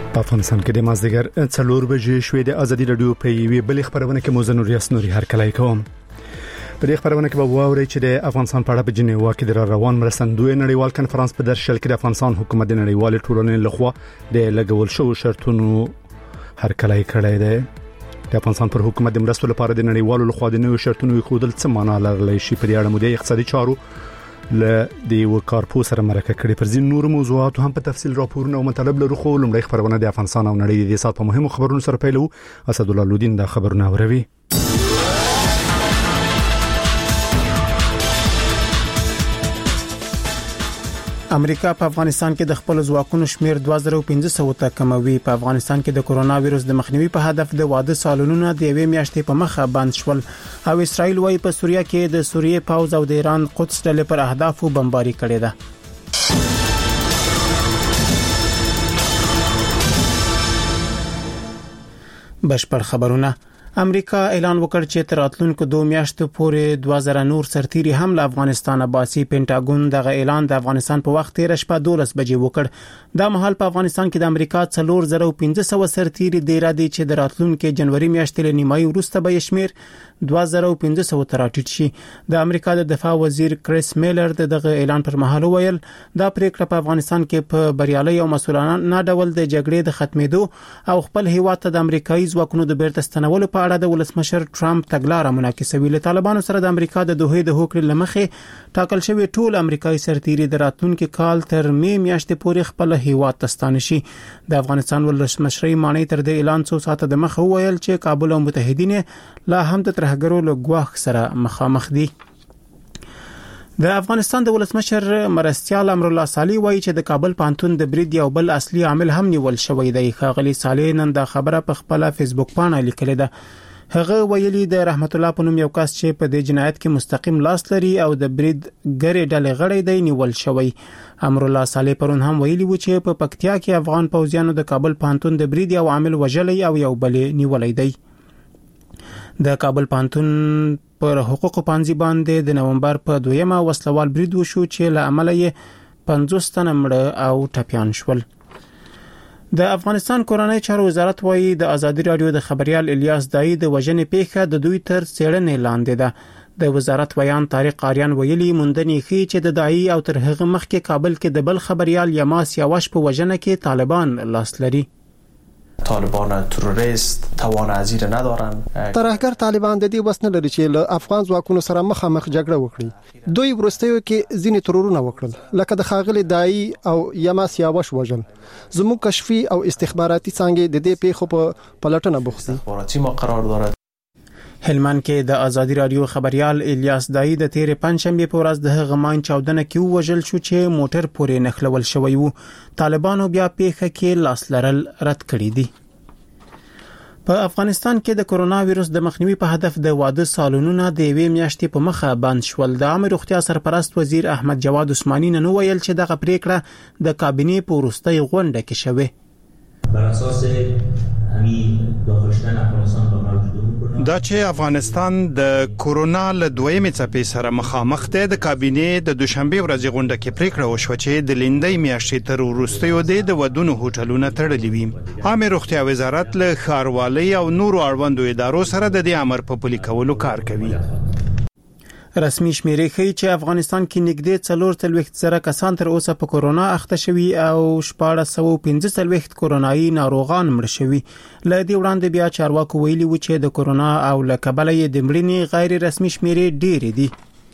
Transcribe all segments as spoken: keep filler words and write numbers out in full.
په افغانستان کې د مازدیګر څلور بجې شوې د ازادي رادیو په یوې بلې خبرونه کې موزن ریاض نوري هر کله کوم. په دې خبرونه کې به واوري چې د افغانستان په اړه په جنیوا کې د روان مرستندوی نړیوال کنفرانس په درشل کې د افغانستان حکومت د نړیوال ټولنې لخوا د لګول شو شرطونو هر کله کړی دی. د افغانستان پر حکومت د مرستو لپاره د نړیوالو لخوا د نوو شرطونو خودل څه معنا لرلی شي په اړه مو د اقتصادي چارو ل د وکارپو سره مرکه کړي. پر ځین نور موضوعات هم په تفصیل راپورونه او مطالب لرو. خو لومړی خبرونه د افغانستان او نړۍ د سات په مهمو خبرونو سره پیلو. اسد الله لودین دا خبرونه اوروي. امریکا په افغانستان کې د خپل ځواکونو شمیر دوه زره پنځه سوه ته کموي. په افغانستان کې د کرونا وایرس د مخنیوي په هدف د واده سالونونه د یوې میاشتې په مخه بند شول او اسرائیل وايي په سوریه کې د سوریې پوځ او د ایران قدس ډلې پر اهدافو بمباري کړې ده. بشپړ خبرونه. امریکا اعلان وکړ چې تر راتلونکو دوه میاشتو پورې دوه زره نور سرتيري هم له افغانستان باسي. پینټاګون دغه اعلان د افغانستان په وخت تیر شپه دولس بجې وکړ. دا مهال په افغانستان کې د امریکا څلور زره پنځه سوه سرتيري د را دي چې د راتلونکو جنوري میاشتې له نیمایي وروسته به شمیر دوه زره پنځه سوه تر ټیټ شي. د امریکا د دفاع وزیر کریس میلر دغه اعلان پر مهال ویل دا پریکړه په افغانستان کې په بریالي او مسؤلانه ډول د جګړې د ختمېدو او خپل هیواد ته د امریکایي ځواکونو د بیرته ستنولو په اړه د ولسمشر ټرمپ تګلارې منعکسوي. له طالبانو سره د امریکا د دوه د هوکړې لمخې ټاکل شوی ټول امریکایي سرتيري د راتلونکو کال تر می میاشتې پورې خپل هیواد ته ستانه شي. د افغانستان ولسمشر مانی تر د اعلان څو ساعته د مخه ویل چې کابل او متحدین لا هم د ترهګرو له ګواښ سره مخامخ دي. د افغانستان د ولسمشر مرستیال امر الله صالح وایي چې د کابل پانتون د برید یو بل اصلي عامل هم نیول شوی دی. ښاغلي صالح نن دا خبره په خپل فیسبوک باندې لیکلې ده. هغه ویلي د رحمت الله په نوم یو کس چې په دې جنایت کې مستقیم لاس لري او د برید ګری ډلې غړی دی نیول شوی. امر الله صالح پرون هم ویلي و چې په پکتیا کې افغان پوځیانو د کابل پانتون د برید یو عامل وژلی او یو بل نیولای دی. د کابل پانتون پر حقوقو پانځي باندې د نومبر په دویمه وسلوال برید وشو چې له عمله یې پنځوس تنه مړه او ټپیان شول. د افغانستان کورنۍ چارو وزارت وايي د ازادي رادیو د خبريال الیاس دای د وژنې پیښه د دوی تر څېړنې لاندې ده. د وزارت بیان طارق آریان ویلي موندنې ښیي چې د دای او تر هغه مخکې کابل کې د بل خبريال یماس یاوش په وژنه کې طالبان لاس لري. طالبان تروریست توان عزیره ندارن. ترهګر طالبان د دې وس نه لري چې له افغان ځواکونو سره مخامخ جګړه وکړي. دوی ورستیو کې ځینې ترورونه وکړل لکه د خاغلی دای او یماس یاوش وژل. زموږ کشفي او استخباراتي څانګې د دې پیښو په پلټنه بوخت دي. استخباراتي ما قرار دارد. هلمند کې د ازادي رادیو خبريال الیاس دای د تیر پنځشنبه په ورځ د هغه ماین چاودنه کې وژل شو چې موټر پورې نخلول شوی وو. طالبانو بیا پیښه کې لاس لرل رد کړی دي. په افغانستان کې د کرونا وایرس د مخنیوي په هدف د واده سالونونه د یوې میاشتې په مخه بند شول. د عامه روغتیا سرپرست وزیر احمد جواد عثماني نن ویل چې دغه پریکړه د کابینې په وروستۍ غونډه کې شوه. بر اساس همین داخلشتن افغانستان به موجود دا چې افغانستان د کورونا له دویمې څپې سره مخامخ دی، د کابینې د دوشنبه ورځې غونډه کې پریکړه وشوه چې د لیندۍ میاشتې تر وروستیو دی د ودونو هوټلونه تړلي وي. عامه روغتیا وزارت له ښاروالۍ او نورو اړوندو ادارو سره د دې امر په پلي کولو کار کوي. رسمي شمیرې ښیي چې افغانستان کې نږدې څلور څلوېښت زره کسان تر اوسه په کورونا اخته شوي او شپاړس سوه پنځه څلوېښت کورونایي ناروغان مړ شوي. له دې وړاندې بیا چارواکو ویلي و چې د کورونا او له کبله یې د مړینې غیر رسمي شمیرې ډېرې دي.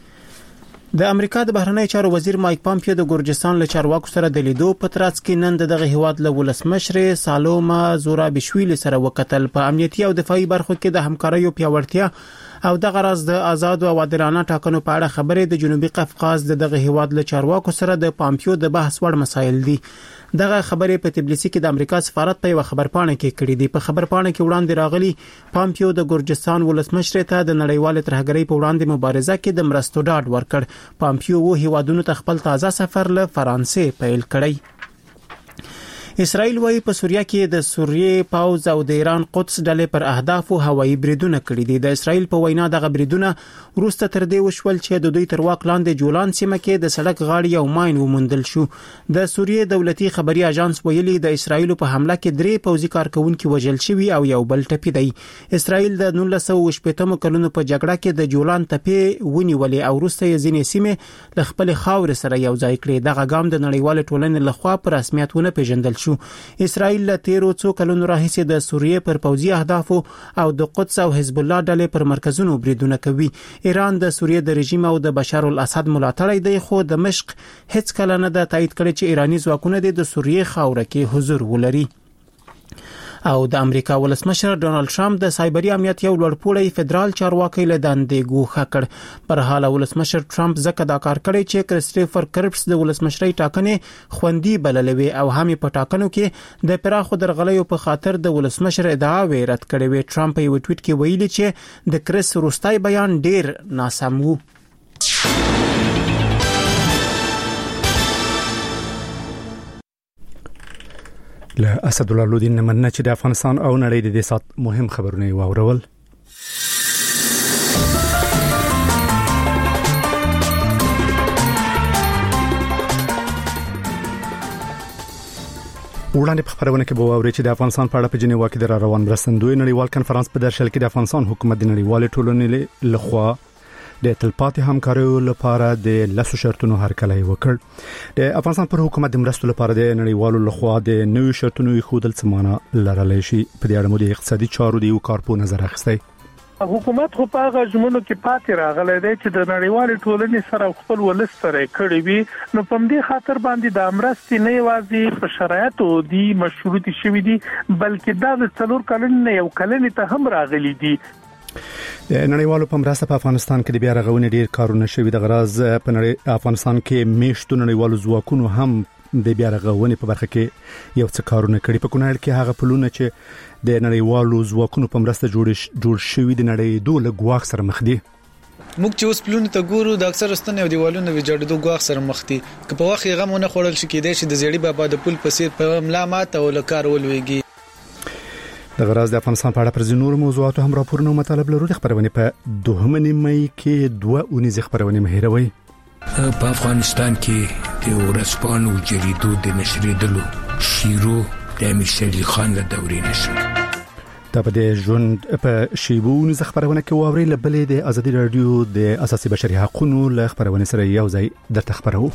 د امریکا د بهرنی چارو وزیر مایک پامپیو د ګورجستان له چارواکو سره د لیدو په ترڅ کې نن دغه هیواد له ولسمشر سالوما زورابیشویلی سره وکتل. په امنیتي او دفاعي برخو کې د همکاریو پیاوړتیا او دغه راز د آزاد او عادلانه ټاکنو په اړه خبرې د جنوبي قفقاز د دغه هیواد له چارواکو سره د پامپیو د بحث وړ مسایل دي. دغه خبرې په تبلیسي کې د امریکا سفارت په یو خبرپاڼه کې کړې دي. په خبرپاڼه کې وړاندې راغلي پامپیو د ګورجستان ولسمشر ته د نړیوال ترهګرۍ په وړاندې مبارزه کې د مرستو ډاډ ورکړ. پامپیو و هیوادونو ته خپل تازه سفر له فرانسې پیل کړی. اسرائیل وايي په سوریه کې د سوریې پاوز او د ایران قدس ډلې پر اهدافو هوایي بریدونه کړي دي. د اسرائیل په وینا دغه بریدونه وروسته تر دې وشول چې د دوی تر واک لاندې جولان سیمه کې د سړک غاړې یو ماین وموندل شو. د سوریې دولتي خبري اژانس ویلي د اسرائیل په حمله کې درې پوځي کارکونکو وژل شوي او یو بل ټپي دی. اسرائیل د نولس سوه شپږ کلونو په جګړه کې د جولان تپې ونیولې او وروسته یې ځینې سیمې له خپل خاور سره یو ځای کړې. دغه ګام د نړیوال ټولنې لخوا په رسمیت ونه پیژندل شو. اسرائیل له تیرو څو کلونو راهیسې د سوریې پر پوځي اهدافو او د قدس او حزب الله ډلې پر مرکزونو بریدونه کوي. ایران د سوریې د رژیم او د بشار الاسد ملاتړی دی، خو دمشق هیڅ کله نه د تایید کړي چې ایرانی ځواکونه د سوریې خاوره کې حضور ولري. او د امریکا ولسمشر ډونالد ټرمپ د سایبری امنیت یو لوړپوړی فدرال چارواکي له دندې ګوښه کړ. پر حال ولسمشر ټرمپ ځکه دا کار کړی چې کریسټوفر کرپس د ولسمشرۍ ټاکنې خوندي بللوي او هم په ټاکنو کې د پراخو درغلیو په خاطر د ولسمشر ادعاوې رد کړې وي. ټرمپ یو ټویټ کې ویلي چې د کریس روستای بیان ډیر ناسم وو. له اسد الله لودین مننه چې د افغانستان او نړۍ د دې سات مهم خبرونه واورول. وړاندې په خبرونه کې به واوري چې د افغانستان په اړه په جنیوا کې د روان مرستندوی نړیوال کنفرانس په درشل کې د افغانستان حکومت د نړیوال ټولنې لخوا د تلپاتې همکاریو لپاره د لاسو شرطونو هرکلی وکړ. د افغانستان پر حکومت د مرستو لپاره د نړیوالو لخوا د نوي شرطونو خودل سمانه لرلای شي. په دې اړه مو د اقتصادي چارو د یو کارپو نظر اخیستی. حکومت خو په هغه ژمنو کې پاتې راغلی دی چې د نړیوال ټولنې سره خپل ولس سره کړی وي. نو په دې خاطر باندې د امرستې نه یوازې په شرایطو دي مشروطي شوی دي، بلکې دا د څلور کلن یو کلن ته هم راغلي دي. د نړیوالو په مرسته په افغانستان کې د بیا رغونې ډیر کارونه شوي. د غراض په نړۍ افغانستان کې میشتو نړیوالو ځواکونو هم د بیا رغونې په برخه کې یو څه کارونه کړي. په کونړ کې هغه پلونه چې د نړیوالو ځواکونو په مرسته جوړ جوړ شوي د نړۍ دوه لګواخ سره مخ دي. موږ چې اوس پلونه ته ګورو د اکثر ستنې او دیوالونو ویجاړېدو غواخ سره مخ دي. که په وخت یې غمونه خوړل شي کېدای شي د زیړی بابا د پل په څیر په ملامت او لکار ولويږي. د غراض د افغانستان په اړه پر ځینو موضوعاتو هم راپورونه او مطالب لرو. د خبرونه په دوهمه نیمه کې دوه اونیز خبرونه مهیروي. په افغانستان کې د ورځپاڼو جریدو د نشریدلو شیرو د امیر شېر خان له دورې نشو. دا په دې ژوند په شیبو اونیز خبرونه کې واوري. لبلې د ازادي رادیو د اساسي بشري حقوقو له خبرونه سره یو ځای درته خبرو.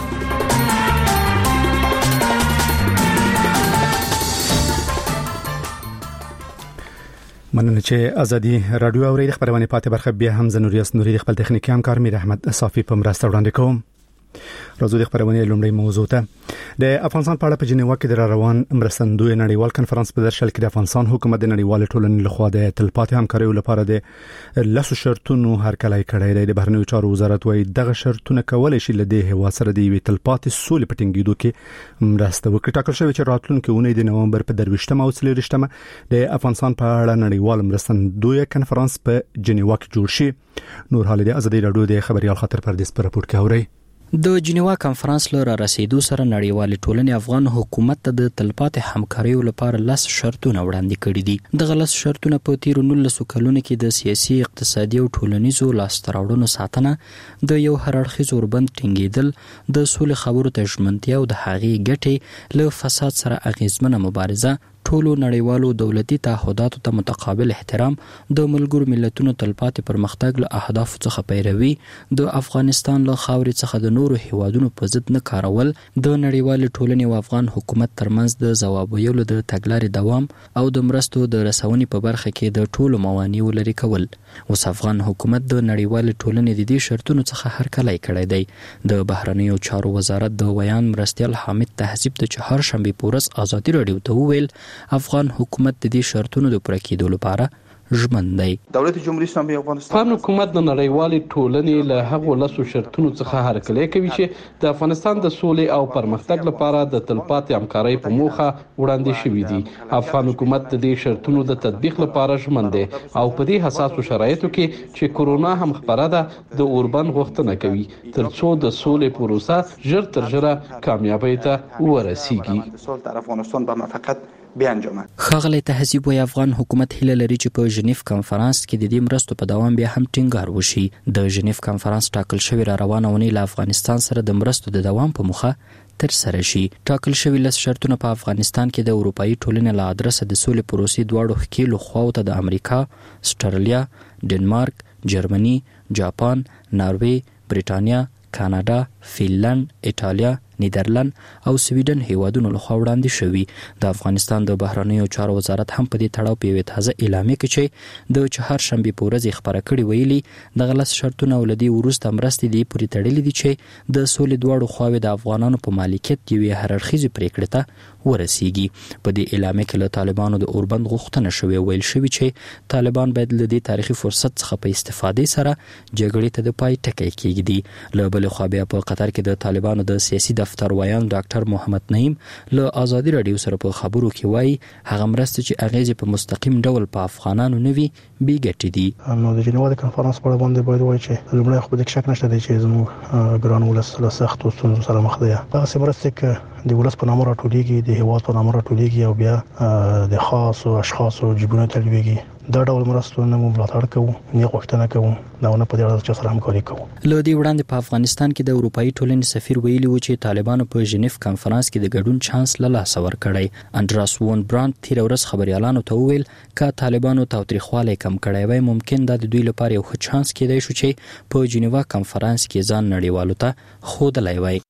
مننه چې ازادي رادیو اوري. د خبرونه پاتې برخه بیا هم زنوریاس نوري د خپل تخنیکی همکار میر احمد صافي په مرسته وړاندې کوم. راځو د خبرونه لومړی موضوع ته. د افغانستان په اړه په جنیوا کې د روان مرستندوی نړیوال کنفرانس په درشل کې د افغانستان حکومت د نړیوال ټولنې لخوا د تلپاتې همکاریو لپاره د لاسو شرطونو هرکلی کړی دی. د بهرنیو چارو وزارت وايي دغه شرطونه کولای شي له دې هوا سره د یوې تلپاتې سولې په ټینګېدو کې مرسته وکړي. ټاکل شوی چې راتلونکي اونۍ د نومبر په درویشتمه او څلوېښتمه د افغانستان په اړه نړیوال مرستندوی کنفرانس په جنیوا کې جوړ شي. نور حال د ازادي رادیو د خبريال خاطر پردیس پر راپور کې اوري. د جنیوا کانفرنس له رسیدو سره نړیوال ټولنې افغان حکومت ته د تلپاتې همکاریو لپاره لاس شرطونه وړاندې کړي دي. د غلط شرطونه په تیر نولس کلونو کې د سیاسي، اقتصادي او ټولنیزو لاستهراوړنو ساتنه، د یو هرړخیز اوربند ټینګېدل، د سولې خبرو ته ژمنتیا او د هغې ګټې له فساد سره اغیزمنه مبارزه، ټولو نړیوالو دولتي تعهداتو ته متقابل احترام، د ملګرو ملتونو تلپاتې پرمختګ له اهدافو څخه پیروي، د افغانستان له خاورې څخه د نورو هیوادونو په ضد نه کارول، د نړیوال ټولنې او افغان حکومت ترمنځ د ځواب ویلو د تګلارې دوام او د مرستو د رسونې په برخه کې د ټولو موانعو لرې کول. اوس افغان حکومت د نړیوال ټولنې د دې شرطونو څخه هرکلی کړی دی. د بهرنیو چارو وزارت د ویان مرستیال حامد تهذیب د چهارشنبې په ورځ ازادي رادیو ته وویل افغان حکومت د دې شرطونو د پوره کېدو لپاره ژمن دی. دولت جمهوریت اسلامی افغانستان حکومت د نړیوالې ټولنې له هغو لاسو شرطونو څخه هرکلی کوي چې د افغانستان د سولې او پرمختګ لپاره د تلپاتې همکارۍ په موخه وړاندې شوي دي. افغان حکومت د دې شرطونو د تطبیق لپاره ژمن دی او په دې حساسو شرایطو کې چې کورونا هم خبره ده د اوربند غوښتنه کوي ترڅو د سولې پروسه ژر تر ژره کامیابی ته ورسیږي. ښاغلی تهذیب وایي افغان حکومت هیله لري چې په ژنیف کنفرانس کې د دې مرستو په دوام بیا هم ټینګار وشي. د ژنیف کنفرانس ټاکل شوی را روانه ونې له افغانستان سره د مرستو د دوام په موخه تر سره شي. ټاکل شوی لس شرطونه په افغانستان کې د اروپאי ټولنې له ادرسه د سولې پروسې دواړو ښکیلو خواو ته د امریکا، استرالیا، ډنمارک، جرمني، جاپان، ناروې، بریټانیا، کاناډا، فینلند، ایټالیا، نیدرلند او سویډن هیوادونو لخوا وړاندې شوي. د افغانستان د بهرنیو چارو وزارت هم په دې تړاو په یوه تازه اعلامیه کې چې د چهارشنبې په ورځ خبره کړې ویلي د غلط شرطونه ولدي وروسته مرستې دی پوری تړلې دي چې د سولې دواړو خواوې د افغانانو په مالکیت یوې هررخیزې پریکړې ته ورسیږي. په دې اعلامیه کې له طالبانو د اوربند غوښتنه شوې ویل شوی چې طالبان باید له دې تاریخي فرصت څخه په استفادې سره جګړې ته د پای ټکی کېږدي. له بل خوا بیا په قطر کې د طالبانو د سیاسي دفتر وایان ډاکټر محمد نعیم له آزادي رادیو سره په خبرو کې وایي هغه مرستې چې اغیزې په مستقیم ډول په افغانانو نه وي بې ګټې دي. نو د جنیوا د کنفرانس په اړه باندې باید وایي چې لومړی خو د شک نشته دی چې زموږ ګران ولس له سختو ستونزو سره مخ دی. هغه مرستې چې د ولس په نامه راټولېږي د هیواد په نامه راټولېږي او بیا د خاصو اشخاصو جیبونه تلويږي. دا ډول مرستو نه موږ ملاتړ کوو، نه غوښتنه کوو، دا نه په دې اړه چې سره همکاري کوو. له دې وړاندې په افغانستان کې د اروپאי ټولنې سفیر ویلي و چې طالبانو په ژنیف کنفرانس کې د ګډون چانس له لاسه ورکړی. انډراس وون براند تیر ورځ خبريالانو ته وویل چې طالبانو تاوتریخوالی کم کړی وای ممکن دا د دوی لپاره یو ښه چانس کېدای شو چې په جنیوا کنفرانس کې ځان نړیوالو ته ښودلی وای.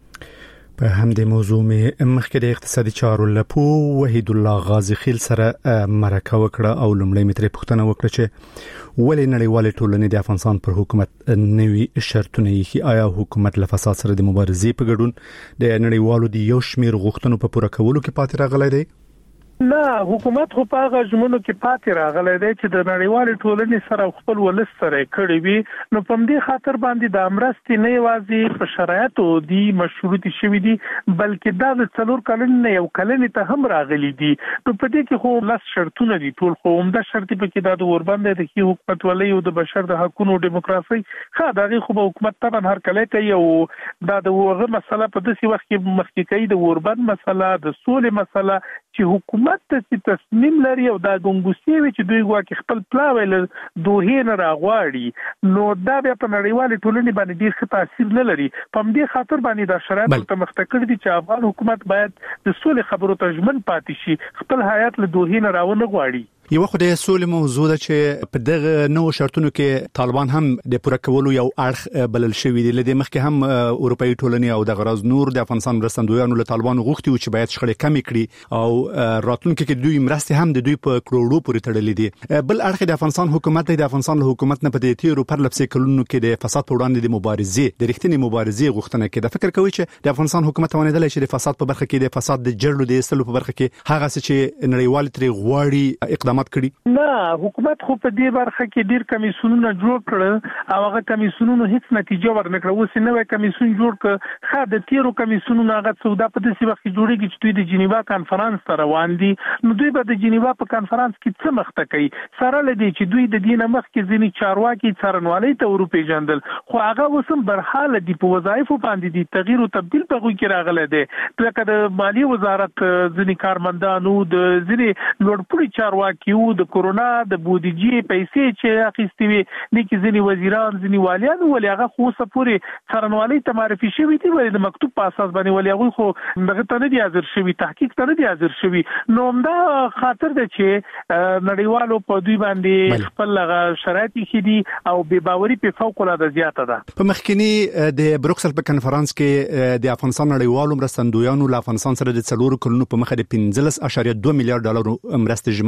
په همدې موضوع مې مخکې د اقتصادي چارو لپو وحید الله غازی خیل سره مرکه وکړه او لومړی مې ترې پوښتنه وکړه چې ولې نړیوالې ټولنې د افغانستان پر حکومت نوي شرطونه یې آیا حکومت له فساد سره د مبارزې په ګډون د نړیوالو د یو شمیر غوښتنو په پوره کولو کې پاتې راغلی دی؟ نه، حکومت خو په هغه ژمنو کې پاتې راغلی دی چې د نړیوالې ټولنې سره خپل ولس سره کړی وي. نو په دې خاطر باندې د امرستي نه یوازې په شرایطو دی مشروطي شوی دي بلکې دا د څلور کلن نه یو کلن ته هم راغلي دي. نو په دې کې خو لس شرطونه دي ټول خو عمده شرط په کې د اوربند د کی حکومت ولې او د بشر د حقوقو او دیموکراسي خا دغه خو حکومت طبعا هر کله کوي او دا د وغه مسله په داسې وخت کې مخکې کوي د اوربند مسله د سولې مسله چې حکومت ته تصمیم لري او دا ګنګوسي وي چې دوی واکه خپل پلاوي له دوه نه راغواړي. نو دا بیا په نړیوالې ټولنې باندې ډیر ښه تاثیر نه لري. په دې خاطر باندې دا شرایط ته مختکړ دي چې افغان حکومت باید د سولې خبرو ته ژمن پاتې شي، خپل حیات له دوه نه راونه غواړي. یو خو د سولې موضوع ده چې په دغه نو شرطونو کې طالبان هم د پوره کولو یو اړخ بلل شوی دی. لدې مخکې هم اروپאי ټولنې او د غراز نور د افغانستان مرستندویانو له طالبان غوښتي و چې باید شخړې کم کړي او راتلونکي کې دوی مرستې هم د دوی په کروڑو پورې تړلې دي. بل اړخ د افغانستان حکومت د افغانستان له حکومت نه په دې تیرو پر لپسې کلونو کې د فساد په وړاندې د مبارزې د رښتینی مبارزې غوښتنه کوي. د فکر کوي چې د افغانستان حکومت توانیدل چې د فساد په برخه کې د فساد د جړلو د استلو په برخه کې هغه څه چې نړیوال ترې غواړي اقدامات کړي؟ نه، حکومت خو په دې برخه کې ډیر کمیسیونونه جوړ کړل او هغه کمیسیونونو هیڅ نتیجه ورنکړه. اوس نوې کمیسیون جوړ کړ، خا د تیرو کمیسیونونو هغه سودا په دې وخت کې جوړیږي چې دوی د جنیوا کانفرنس ته روان دي. نو دوی به د جنیوا په کانفرنس کې څه مخته کوي سره لدی چې دوی د دینه مخ کې ځینی چارواکي څارنوالۍ ته اروپی جندل خو هغه وسم برحاله دی په وظایفو باندې دي تغییر او تبديل په غوي کې راغله دي. لکه د مالی وزارت ځینی کارمندانو د ځینی لوړپوړي چارواکي او د کورونا د بودیجې پیسې چې اخیستي وي نیکي ځینی وزیران ځینی والیان ولې هغه خو سپوري څارنوالۍ ته معرفي شوی دي ولې د مکتوب په اساس باندې ولې هغه خو دغه ته نه دی حاضر شوی، تحقیق ته نه دی حاضر شوی. نو دا خاطر ده چې نړیوالو په دوی باندې خپل شرایط خېدي او بے باوري په فوق العاده زیاته ده. په مخکنی د بروکسل په کنفرانس کې د افغانستان نړیوالو مرستندویانو له افغانستان سره د څلورو کلونو په مخه د پنځلس اعشاریه دوه میلیارډ ډالر مرستې ژمنه کړې و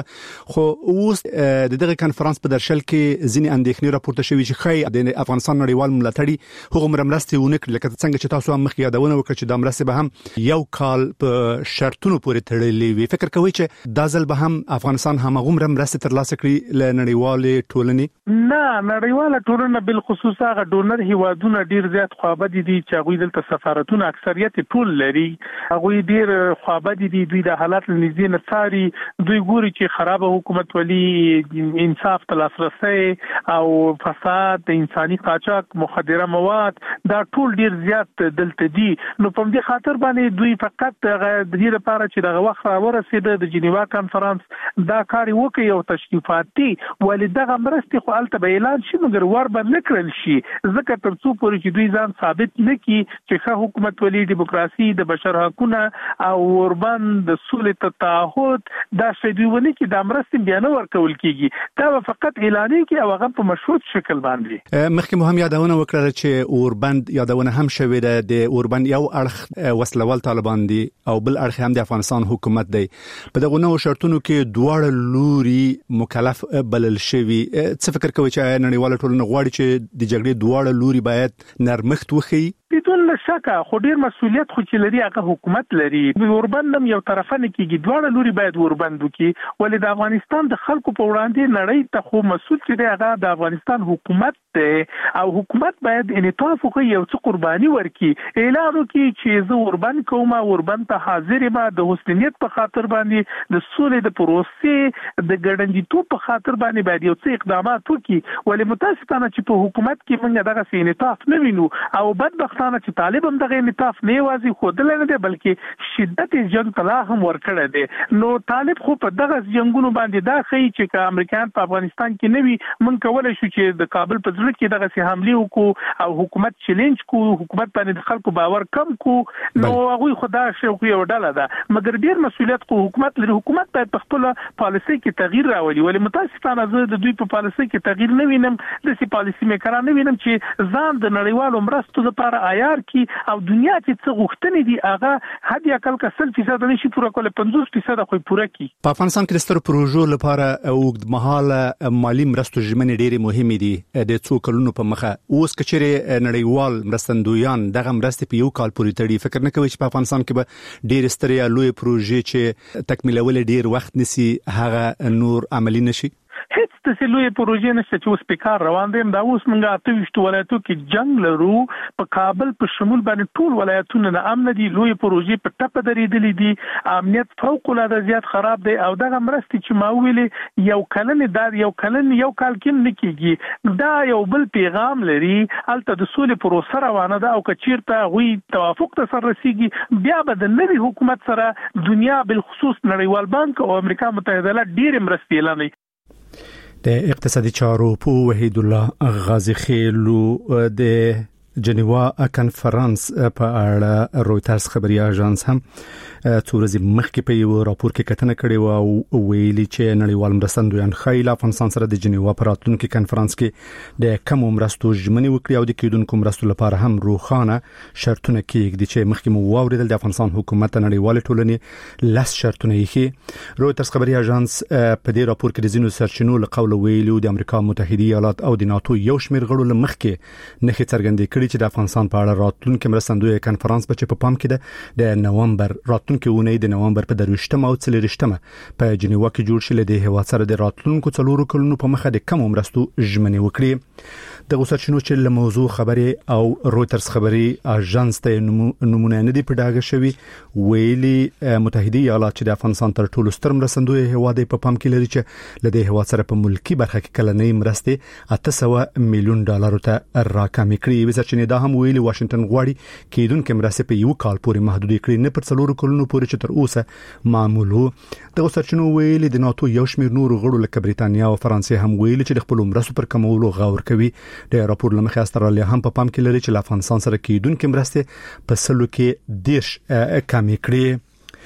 خو اوس د دغه کانفرنس په درشل کې ځینې اندېښنې راپورته شوې چې خای د افغانستان نړیوال ملاتړي هغه مرمرستي ونکړي لکه څنګه چې تاسو هم مخکې یادونه وکړه چې د مرستې به هم یو کال په شرطونو پورې تړلې وي. فکر کوي چې دا ځل به هم افغانستان هم هغه مرستې ترلاسه کړي ل نړیوال ټولنې؟ نه، نړیواله ټولنه بل خصوص هغه ډونر هیوادونه ډیر زیات خوابدي دي چې هغه دلته سفارتونه اکثریت ټول لري. هغه ډیر خوابدي دي، دوی د حالات لنیزې نه څاري، دوی ګوري چې خراب حکومت ولي انصاف ته لاسرسي او فساد، د انساني قاچاق، مخدره مواد دا ټول ډیر زیات دلته دي. نو په دې خاطر باندې دوی فقط د دې لپاره چې دغه وخت راورسېد د جنیوا کانفرنس دا کار وکړي او تشریفاتي ولې دغه مرستې خو الته به اعلان شي مګر ور باندې نکړل شي ځکه تر څو پورې چې دوی ځان ثابت نکړي چې ښه حکومت ولي، دیموکراسي، د بشر حقوقونه او وربان د سولې تعهد دا شدیونه کې د مرستې بیان ورکول کیږي دا فقط اعلان کی او هغه په مشروط شکل باندې. مخکې مهم یادونه وکړه چې اوربند یادونه هم شوې ده د اوربند یو اړخ وسلوال طالبان دي او بل اړخ هم د افغانستان حکومت دی. په دغه نوو شرطونو کې دواړه لوري مکلف بلل شوی. څه فکر کوي چې نړیواله ټولنه غواړي چې د جګړې دواړه لوري باید نرمښت وخی؟ بدون شک خو ډیر مسؤلیت خو چې لري هغه حکومت لري. وربندم یو طرفه نه کیږي، دواړه لوري باید وربند وکړي. ولې د افغانستان د خلکو په وړاندې نړۍ ته خو مسؤل چې دی هغه د افغانستان حکومت دی او حکومت باید انعطاف وکړي، یو څه قرباني ورکړي، اعلان وکړي چې زه وربند کوم، وربند ته حاضر یم د حسنیت په خاطر باندې، د سولې د پروسې د ګډنډیتوب په خاطر باندې باید یو څه اقدامات وکړي. ولې متاسفانه چې په حکومت کې موږ دغه انعطاف نه وینو او بدبختانه چې طالب هم دغه انعطاف نه وازي خودل نه دی بلکې شدت جنگ تلا هم ورکړه دي. نو طالب خو په دغه جنگونو باندې دا خي چې امریکایان په افغانستان کې نوي من کولای شو چې د کابل په ځل کې دغه سي حمله وکړو او حکومت چیلنج کو، حکومت باندې د خلکو باور کم کو. نو هغه خدا شوقي یو ډله ده مګر ډیر مسؤلیت کو حکومت لري. حکومت باید په خپل پالیسي کې تغییر راولي. ولې متاسفانه زه د دوی په پالیسي کې تغییر نه وینم، د سي پالیسي میکران نه وینم چې ځان د نړیوالو مرستو لپاره عیار کی او دنیا چې څه غوښتنې دي هغه حد یا کل کسل فیصد نشي پوره کول، پنځوس فیصد خو پوره کی. په افغانستان کې د ستر پروژو لپاره اوږد مهاله مالی مرستو ژمنې ډېرې مهمې دي د څو کلونو په مخه. اوس کچېره نړیوال مرستندویان دغه مرستې په یو کال پورې تړي. فکر نه کوي چې په افغانستان کې به ډېر ستریا لوی پروژې چې تکمیلول ډېر وخت نسی هغه نور عملی نشي؟ هیڅ د لوی پروژې نشته چې اوس په کار روان دي. دا اوس موږ اته وشت ولایتو کې جنگ لرو، په کابل په شمول باندې ټول ولایتونه نه امن دي، لوی پروژې په ټپه درېدلې دي، امنیت فوق العاده زیات خراب دی او دغه مرستې چې ما ویلې یو کلن دار یو کلن یو کال کې نه کیږي. دا یو بل پیغام لري الته د سولې پروسه روانه ده او کچیرته غوي توافق ته سر رسیږي بیا به د نوي حکومت سره دنیا بالخصوص نړیوال بانک او امریکا متحده ایالات ډېر مرستې اعلانوي. د اقتصادي چارو په وحید الله غازی خیلو د جنیوا کانفرنس په اړه رويټرز خبري اژانس هم څو ورځې مخکې په یو راپور کې کتنه کړې و او ویلي چې نړیوال مرستندویان خیل افغانستان سره د جنیوا په راتلونکي کانفرنس کې د کم مرستو ژمنې وکړي او د کېدونکو مرستو لپاره هم روښانه شرطونه کېږدي چې مخکې مو واوریدل د افغانستان حکومت نړیوال ټولنې لاس شرطونه یې. رويټرز خبري اژانس په دې راپور کې د زینو سرچینو له قوله ویلي د امریکا متحده ایالات او د ناتو یو شمېر غړو لمخکې نخې څرګندې کړي چې د افغانستان په اړه راتلونکي مرستندوی کانفرنس به په پام کې ده د نومبر راتلونکي اونۍ د نومبر په درويشتمه او څلورشتمه په جنیوا کې جوړ شل د هیواد سره د راتلونکو څلورو کلونو په مخه د کم مرستو ژمنې وکړي. د غوسرچینو چې له موضوع خبري او رويټرز خبري اژانس ته نمونه نه دی په ډاګه شوی ویلي متحده ایالات چې د افغانستان تر ټولو ستر مرستندوی هیواد په پام کې لري چې له د هیواد سره په ملکی برخه کې کلنۍ مرستې اته سوه میلیون ډالر ته راکمې کړې. وزارچینه دا هم ویلي واشنگټن غواړي کېدونکو مرستې په یو کال پورې محدود کړي نه پر څلورو کلونو پورې چې تر اوسه معمول وو. د غوسرچینو ویلي د ناتو یو شمېر نور غړو لکه بریتانیا او فرانسې هم ویلي چې د خپل مرستو پر کمولو غور کوي. د راپور لمخې استرالیا هم په پام کې لري چې افغانستان سره کېدونکو مرستې په سلو کې دیش کمې کړي.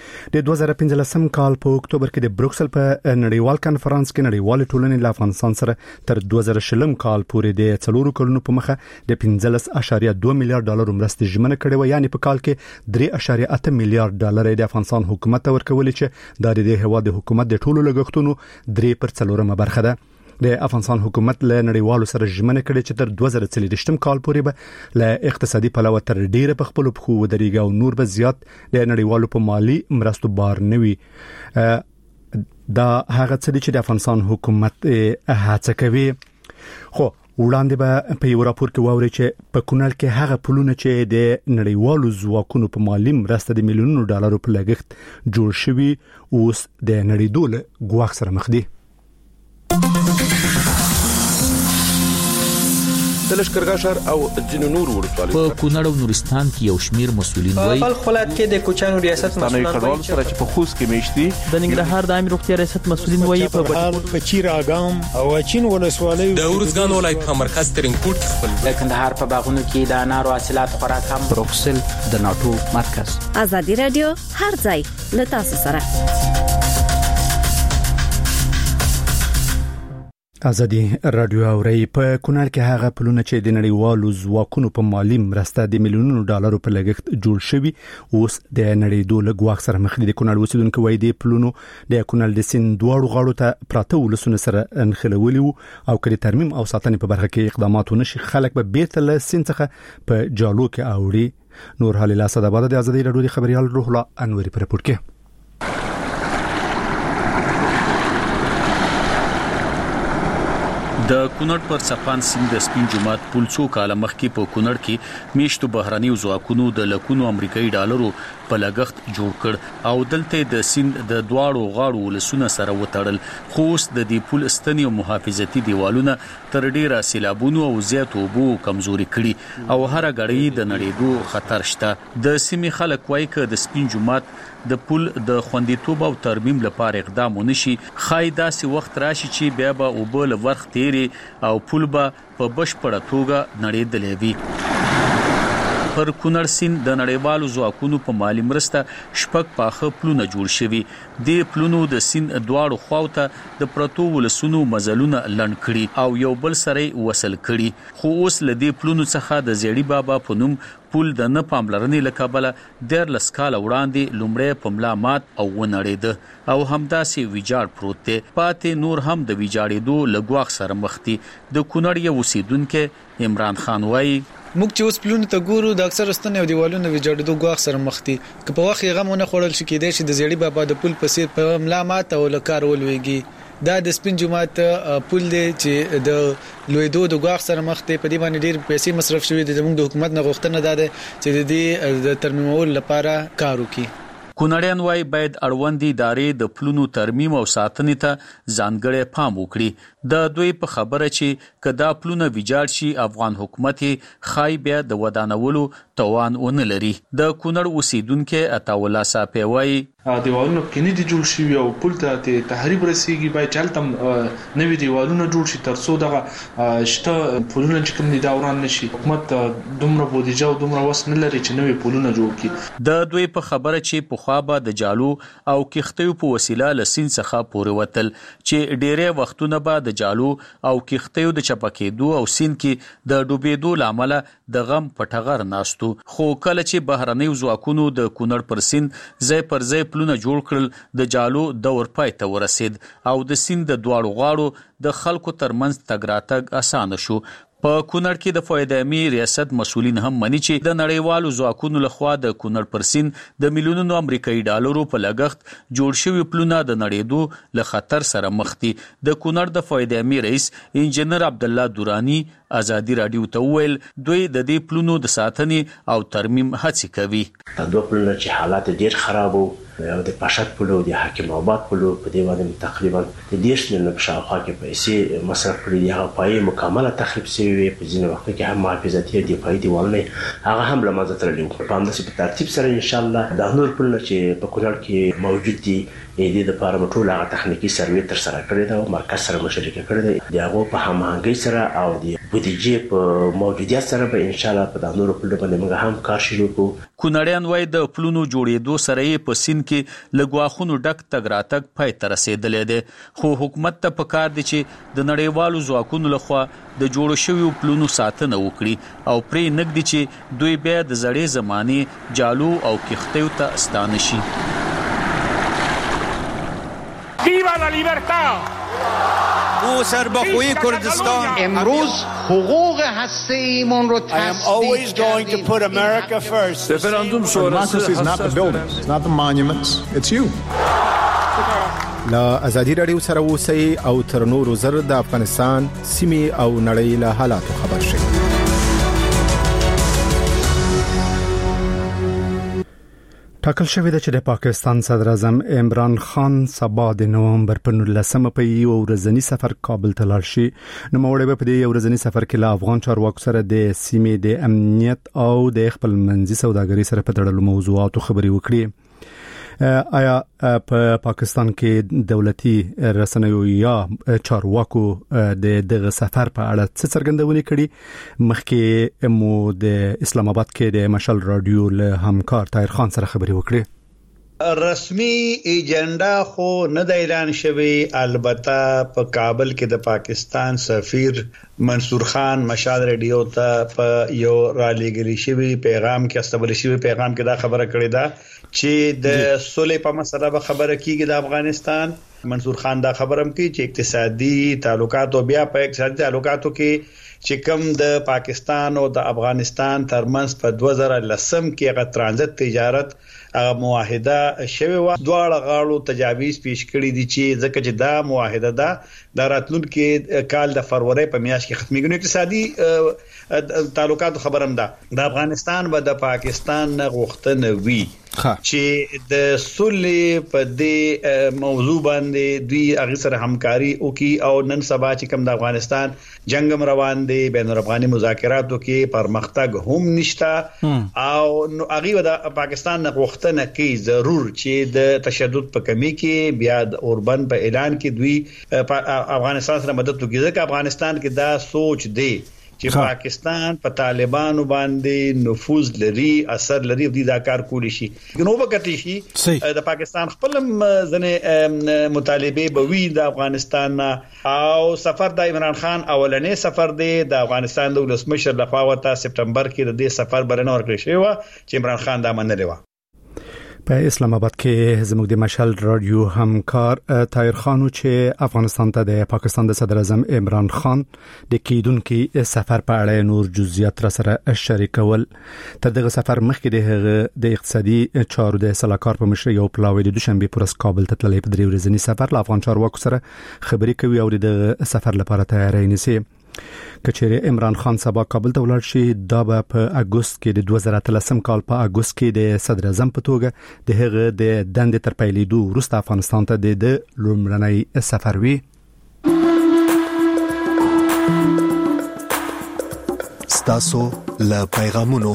د دوه زره پنځلسم کال په اکتوبر کې د بروکسل په نړیوال کانفرنس کې نړیوال ټولنې له افغانستان سره تر دوه زره شلم کال پورې د څلورو کلونو په مخه د پنځلس اشاریه دوه میلیارډ ډالر مرستې ژمنه کړې و، یعنی په کال کې درې اشاریه اته میلیارډ ډالر د افغانستان حکومت ته ورکول چې د دې هیواد د حکومت د ټولو لګښتونو درې پر څلورمه برخه ده. د افغانستان حکومت له نړیوالو سره ژمنه کړې چې تر دوه زره څلوېښتم کال پورې به له اقتصادي پلوه تر ډیره په خپل پخو ودرېږي او نور به زیات د نړیوالو په مالی مرستو بار نه وي. دا هغه څه دي چې د افغانستان حکومت هڅه کوي. خو وړاندې به په یو راپور کې واوري چې په کونړ کې هغه پلونه چې د نړیوالو ځواکونو په مالی مرسته د میلیونونو ډالرو په لګښت جوړ شوي اوس د نړیدو له ګواښ سره مخ دي. د لشکرګاه او ځینو نور ولسوالۍ په کونړ او نورستان کې یو شمیر مسولین وایي په خپل کې د کوچانو ریاست مسولین وایي چې په خوست کې میشتي د ننګرهار د عامه روغتیا ریاست مسولین وایي په په چیر اګام او چین ولسوالۍ د اورزګان ولایت په مرکز ترنګوټ خپل د کندهار په باغونو کې د انارو حاصلات خوراک هم بروکسل د ناتو مرکز. ازادي رادیو هر ځای له تاسو سره. ازادي رادیو اوري په کونړ کې هغه پلونه چې د نړیوالو ځواکونو په مالی مرسته د میلیونونو ډالرو په لګښت جوړ شوي اوس د نړیدو له ګواښ سره مخ دي. د کونړ اوسیدونکو وایي د پلونو د کونړ د سیند دواړو غاړو ته پراته ولسونه سره انخلولي او کړي ترمیم او ساتنې په برخه کې اقدامات ونشي خلک به بیرته له سیند څخه په جالو کې اوړي. نور حال اسد آباد د ازادي رادیو خبريال روح الله انوري پر رپورت کې. د کونړ پر صفان سیند د سپین جومات پل څو کاله مخکې په کونړ کې میشتو بهراني ځواکونو د لکونو امریکایي ډالرو په لګښت جوړ کړ او دلته د سیند د دواړو غاړو ولسونه سره وتړل. خو اوس د دې پل استنی او محافظتي دیوالونه تر ډیره سیلابونو او زیاتو اوبو کمزوري کړي او هر غړی د نړیدو خطر شته. د سیمې خلک وایي چې د سپین جومات د پل د خوندیتوب او ترمیم لپاره اقدام ونشي خای داسې وخت راشي چې بیا به اوبه له ورخ تیری او پل به په بشپړه توګه نړیدلې وي. پر کونړ سیند د نړیوالو ځواکونو په مالی مرسته شپږ پاخه پلونه جوړ شوي. د پلونو د سیند دواړو خواوته د پرتو ولسونو مزلونه لند کړي او یو بل سره وصل کړي. خو اوس له دې پلونو څخه د زیړی بابا په نوم پل د نه پاملرنې لکابله ډېر لسکاله وړاندې لومړی په ملا مات او ونړېده او همداسې ویجاړ پروت دی. پاتې نور هم د ویجاړېدو له ګواښ سره مخ دي. د کونړ یو اوسیدونکی عمران خان وایي موږ چې اوس پلونه ته ګورو د اکثر ستنې او دیوالونو ویجاړېدو ګواښ سره مخ دي. که په وخت یې غم ونه خوړل شي کېدای شي د زیړی بابا د پل په څیر په ملا مات او له کار ولوېږي. دا د سپین جومات پل دی چې د لویدو د ګواښ سره مخ دی. په دې باندې ډېر پیسې مصرف شوي دي. زموږ د حکومت نه غوښتنه ده چې د دې د ترمیمولو لپاره کار وکړي. کونړیان وایي باید اړوندې ادارې د پلونو ترمیم او ساتنې ته ځانګړی پام وکړي. د دوی په خبره چې کدا پلونه ویجاړ شي افغان حکومت خای بیا د ودانولو توان ونه لري. د کونړ اوسیدونکو عطاوالله صافی وایي دیوالونه کې نه دي جوړ شوي او پل ته تحریب رسیږي. باید چلته نوې دیوالونه جوړ شي ترڅو دغه شته پلونه چې کوم دي دا وران نشي. حکومت دومره بودیجه او دومره وس نه لري چې نوې پلونه جوړ کړي. د دوی په خبره چې په خوابه د جالو او کښتیو په وسیله لسین څخه پورې وتل چې ډېرې وختونه به د جالو او کښتیو د چپکېدو او سین کې د ډوبېدو لامل د غم پټغر ناستو. خو کله چې بهرنۍ ځواکونو د کونړ پر سین ځای پر ځای پلونه جوړ کړل د جالو دور پای ته ورسید او د سین د دواړو غاړو د خلکو ترمنځ تګ راتګ اسانه شو. په کونړ کې د فایدامي ریاست مسولین هم مني چې د نړیوالو ځواکونو لخوا د کونړ پر سیند د میلیونونو امریکایي ډالرو په لګښت جوړ شوي پلونه د نړیدو له خطر سره مخ دي. د کونړ د فایدامي رئیس انجنیر عبدالله دورانی ازادي رادیو ته وویل دوی د دې پلونو د ساتنې او ترمیم هڅې کوي. دا دوه پلونه چې حالات ډېر خراب وو او د پاشات پلو د حکیم آباد پلو په دې باندې تقریبا د دېرش میلیونه په شاوخوا کې پیسې مصرف کړي دي. هغه پایې مکمله تخریب شوي وي. په ځینې وختو کې هم محافظتي دفاعي دیوالونه هغه هم له منځه تللي وو. په همداسې په ترتیب سره انشاءالله دا نور پلونه چې په کونړ کې موجود دي د دې لپاره موږ ټول هغه تخنیکي سروې ترسره کړې ده او مرکز سره مشارکت کړې ده. د هغو په هماهنګۍ سره او د بودیجې په موجودیت سره به ان شاء الله په د نورو پلو باندې موږ هم کار شروع کوو. کونړیان وایي د پلونو جوړېدو سره یې په سیند کې له ګواښونو ډک تګ راتګ پای ته رسېدلی دی، خو حکومت ته پکار دی چې د نړیوالو ځواکونو لخوا د جوړو شویو پلونو ساتنه وکړي او پرې نږدي چې دوی بیا د زړې زمانې جالو او کښتیو ته ستانه شي. ویوا لا لیبرتا او سربخوی کردستان امروز حقوق هسته ایمون رو تصدیق کردیم. رفراندوم Democracy is not the buildings, it's not the monuments, it's you. لا ازادي رادیو سره اوسئ او تر نورو زر د افغانستان سیمې او نړۍ له حالاتو خبر شئ. ټاکل شوې ده چې د پاکستان صدر اعظم عمران خان سبا د نومبر په نولسمه په یو ورځنی سفر کابل ته لاړ شي. نو موړې په دې یو ورځنی سفر کې له افغان چارواکو سره د سیمې د امنیت او د خپل منځي سوداګرۍ سره په تړلو موضوعاتو خبرې وکړي. آیا په پاکستان کې دولتي رسنیو یا چارواکو د دغه سفر په اړه څه څرګندونې کړي؟ مخکې مو د اسلام آباد کې د مشال رادیو له همکار طاهر خان سره خبرې وکړې. رسمي ایجنډا خو نه د اعلان شوی، البته په کابل کې د پاکستان سفیر منصور خان مشال رادیو ته په یو رالېګلی شوی پیغام کې استقبال شوی پیغام کې دا خبره کړې ده چې د صلح په مسله به خبره کیږي د افغانستان. منصور خان دا خبرم کوي چې اقتصادي تعلقات او بیا په اقتصادي تعلقاتو کې چې کوم د پاکستان او د افغانستان ترمنځ په دوه زره لسم کې غو ترانزیت تجارت معاهده شوی و، دواړه غاړو تجاویز پیش کړی دي چې ځکه چې دا معاهده ده د راتلونکي کال د فروری په میاشت کې ختمېږي. اقتصادي تعلقات خبرم ده د افغانستان و د پاکستان غوښتنه وی چې د صلح په دې موضوع باندې دوی هغه سره همکاري وکړي او نن سبا چې کوم د افغانستان جنگ روان دي بین الافغاني مذاکراتو کې پرمختګ هم نشته او هغه د پاکستان غوښتنه کوي ضرور چې د تشدد په کمی کې بیا د اوربن په اعلان کې دوی افغانستان سره مدد وکړي، ځکه افغانستان کې دا سوچ دی چې پاکستان په طالبانو باندې نفوذ لري، اثر لري، د دا کار کولی شي. نو وګورئ شي د پاکستان خپل ځنه مطالبه به وی د افغانستان او سفر د عمران خان اولنې سفر دی د افغانستان د ولسمشر لخوا وته سپټمبر کې د دې سفر برنه ورکړی شو چې عمران خان دا منلی و. په اسلام آباد کې زموږ د مشال رادیو همکار طاهر خان چې افغانستان ته د پاکستان د صدر اعظم عمران خان د کیدونکو سفر په اړه نور جزئیات را سره شریکول. تر دغه سفر مخکې د د اقتصادي چارو د سلاکار په مشرۍ یو پلاوی د دوشنبه پورس کابل ته تللی په درې ورځنی سفر له افغان چارواکو سره خبرې کوي او د سفر لپاره تیاری نیسي. کچېره عمران خان سبا کابل ته ولاړ شي، دا به په اگست کې د دوه زره اتلسم کال په اگست کې د صدر اعظم په توګه د هغه د دندې تر پیلېدو وروسته افغانستان ته د لومړنی سفر وي. ستاسو له پیغامونو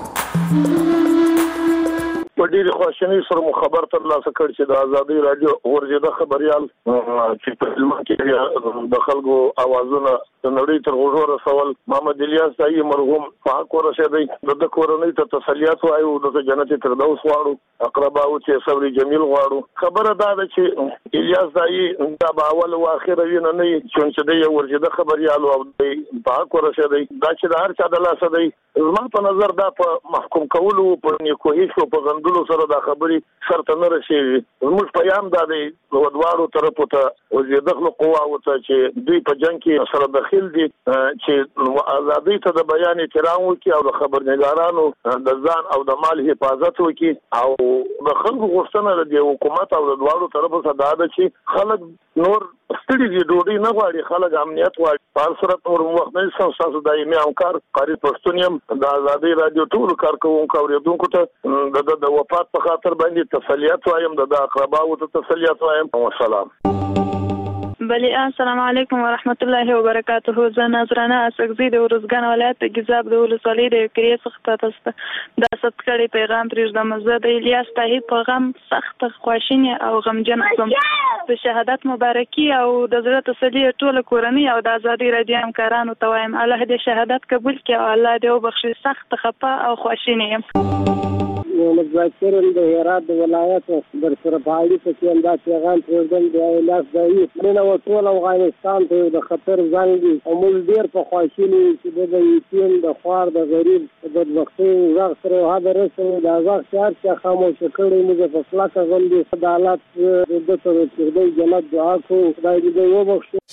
په ډېر خوشحالي سره خبر تر لاسه کړ چې د ازادي رادیو ورجده خبريال چې په فلم کې د خلکو اوازونه د نړۍ تر غوږو رسول محمد الیاس دای مرحوم پاک ورسېدی د کورنۍ ته تسلیات وایو د جنت فردوس غواړو اقرباو چې صبر جمیل غواړو. خبره دا ده چې الیاس دای دا باول او اخر وینه نه چې د ورجده خبريال او پاک ورسېدی دا چې د هر چا د لاسه دی. زما په نظر دا په محکوم کولو په نیکوهي شو په غندلو سره دا خبري شرط نه رسېږي. زموږ پیغام دا دی ودوارو طرفو ته وزیدخل قوا وته چې دوی په جنگ کې سره داخل دي چې ازادي ته د بیان احترام وکړي او د خبرنګارانو د ځان او د مال حفاظت وکړي او د خلکو غوښتنه د حکومت او د دوارو طرفو څخه دا ده چې خلک نور ستړي دي ډوډۍ نه غواړي، خلک امنیت غواړي. په صورت نور وخت نه سم تاسو دایمي همکار قاری پښتونیم د ازادي رادیو ټول کارکونکو اوریدونکو ته د د وفات په خاطر باندې تسلیت وایم، د اقرباو ته تسلیت وایم. والسلام. بله السلام علیکم و رحمت الله و برکاته. زه نظرانه اسکزی د ورزګان ولایت ګیزاب د ولسوالۍ د کریه څخه تاسو د ستکړې پیغام پرېږدم. زه د الیاس طاهر پیغام سخت خواشینی او غمجن کوم. د شهادت مبارکي او د زړه تسلی ټول کورنۍ او د ازادي رادیو همکارانو ته وایم الله دې شهادت قبول کړي او الله دې وبخښي. سخت خفه او خواشینی یم. محمد ذاکر د هرات د ولایت در سره پاړي په کې انداز پیغام پرېږدم د الیاس طاهر نن او ټول افغانستان ته د خطر زنګ دي او موږ ډیر په خواشینی چې د یتیم د خوار د غریب د بدبختۍ زغ سره هغه رسوي د ازاغ شهر چې خاموش کړي موږ په فلاکه غندي عدالت د تر چې د جنت دعا کوو خدای دې وبخښي.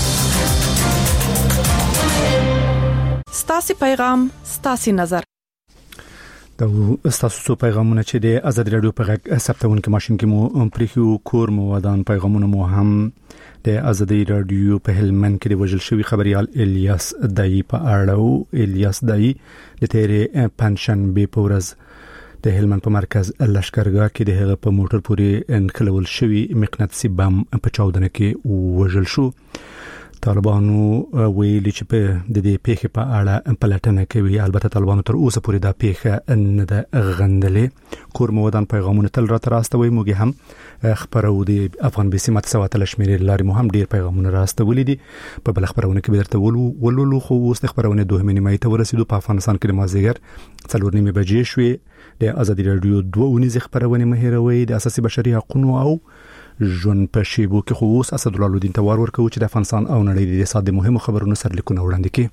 ستاسو پیغام ستاسو نظر دا ستاسو څو پیغامونه چې د آزاد رادیو په غږ ثبتونکو ماشين کې مو پریخو کور مو ودان پیغامونه مو هم د آزاد رادیو په هلمند کې د وژل شوی خبريال الیاس دای په اړه او الیاس دای د تیرې پنشن به پورز د هلمند په مرکز لشکرګاه کې د هغه په موټر پورې انقلول شوی مقناطیسي بم په چاودنه کې وژل شو. طالبانو ویلي چې په د دې پیښې په اړه پلټنه کوي. البته طالبانو تر اوسه پورې دا پیښه نه ده غندلې. کور مو ودان پیغامونه تل را تراستوي. موږ هم خبرو د افغان بي سي ماته سواتل شمیرې لاري مو هم ډیر پیغامونه راستولې دي. په بل خبرونه کې به درته ولولو خو اوس خبرونه دوه نیمه ته ورسېدو. په افغانستان کې د مازیګر څلور نیمه بجې شوې. د آزادي رادیو دوه ونیزه خبرونه مهیروي د اساسي بشري حقوقو او ژوند په شیبو کې خو اوس اسد الله الدین توار ورکو چې د افغانستان او نړۍ د ساده مهمو خبرونو سرلیکونه وړاندې کړي.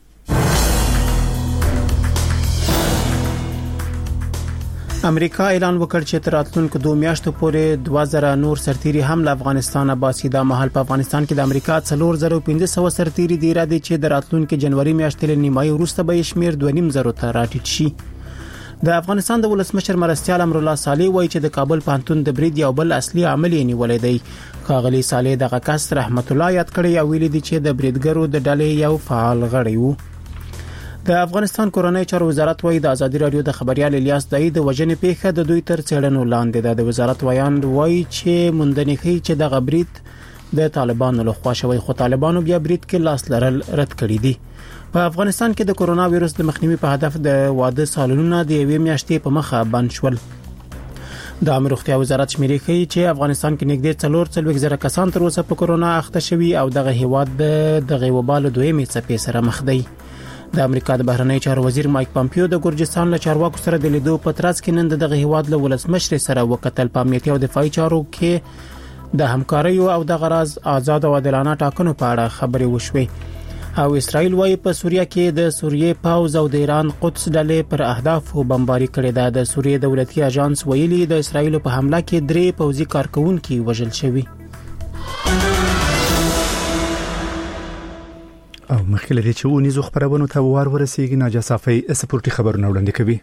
امریکا اعلان وکړ چې تر راتلونکو دوه میاشتو پورې دوه زره نور سرتيري هم له افغانستان باسي. دا مهال په افغانستان کې د امریکا څلور زره پنځه سوه سرتيري دی را دي چې د راتلونکو جنوري میاشتې له نیمایي وروسته به شمیر دوه نیم زره ته راټیټ شي. د افغانستان د ولسمشر مرستیال امر الله صالح وایي چې د کابل پانتون د برید یو بل اصلي عامل یې نیولې دی. کاغلی صالح دغه کس رحمت الله یاد کړی او ویلي دی چې د بریدګرو د ډلې یو فعال غړی وو. د افغانستان کورنۍ چارو وزارت وایي د آزادي رادیو د خبريال الیاس دای د وژنې پیښه د دوی تر څېړنو لاندې ده. د وزارت ویان وایي چې موندنې ښیي چې دغه برید د طالبانو لخوا شوی خو طالبانو بیا برید کې لاس لرل رد کړی دي. په افغانستان کې د کورونا وایرس د مخنیوي په هدف د واده سالونونه د یوې میاشتې په مخه بند شول. د امر روغتیا وزارت شمیرې ښیي چې افغانستان کې نږدې څلور څلوېښت زره کسان تر اوسه په کورونا اخته شوي او دغه هیواد د دغه وبا له دویمې څپې سره مخ دی. د امریکا د بهرنی چارو وزیر مایک پامپیو د ګورجستان له چارواکو سره د لیدو په ترڅ کې نن دغه هیواد له ولسمشر سره وکتل. په امنیتي او دفاعي چارو کې د همکارۍ او د غراز آزاد او عادلانه ټاکنو په اړه خبرې وشوې. او اسرائیل وايي په سوریه کې د سوریې پاوز او د ایران قدس ډلې پر اهدافو بمباري کړې ده. د سوریې دولتي اژانس ویلي د اسرائیل په حمله کې درې پوځي کارکونکي وژل شوي. او مخکې لري چې ونیزو خبرونه ته وار ورسیږي. ناجا صافي سپورتي خبرونه وړاندې کوي.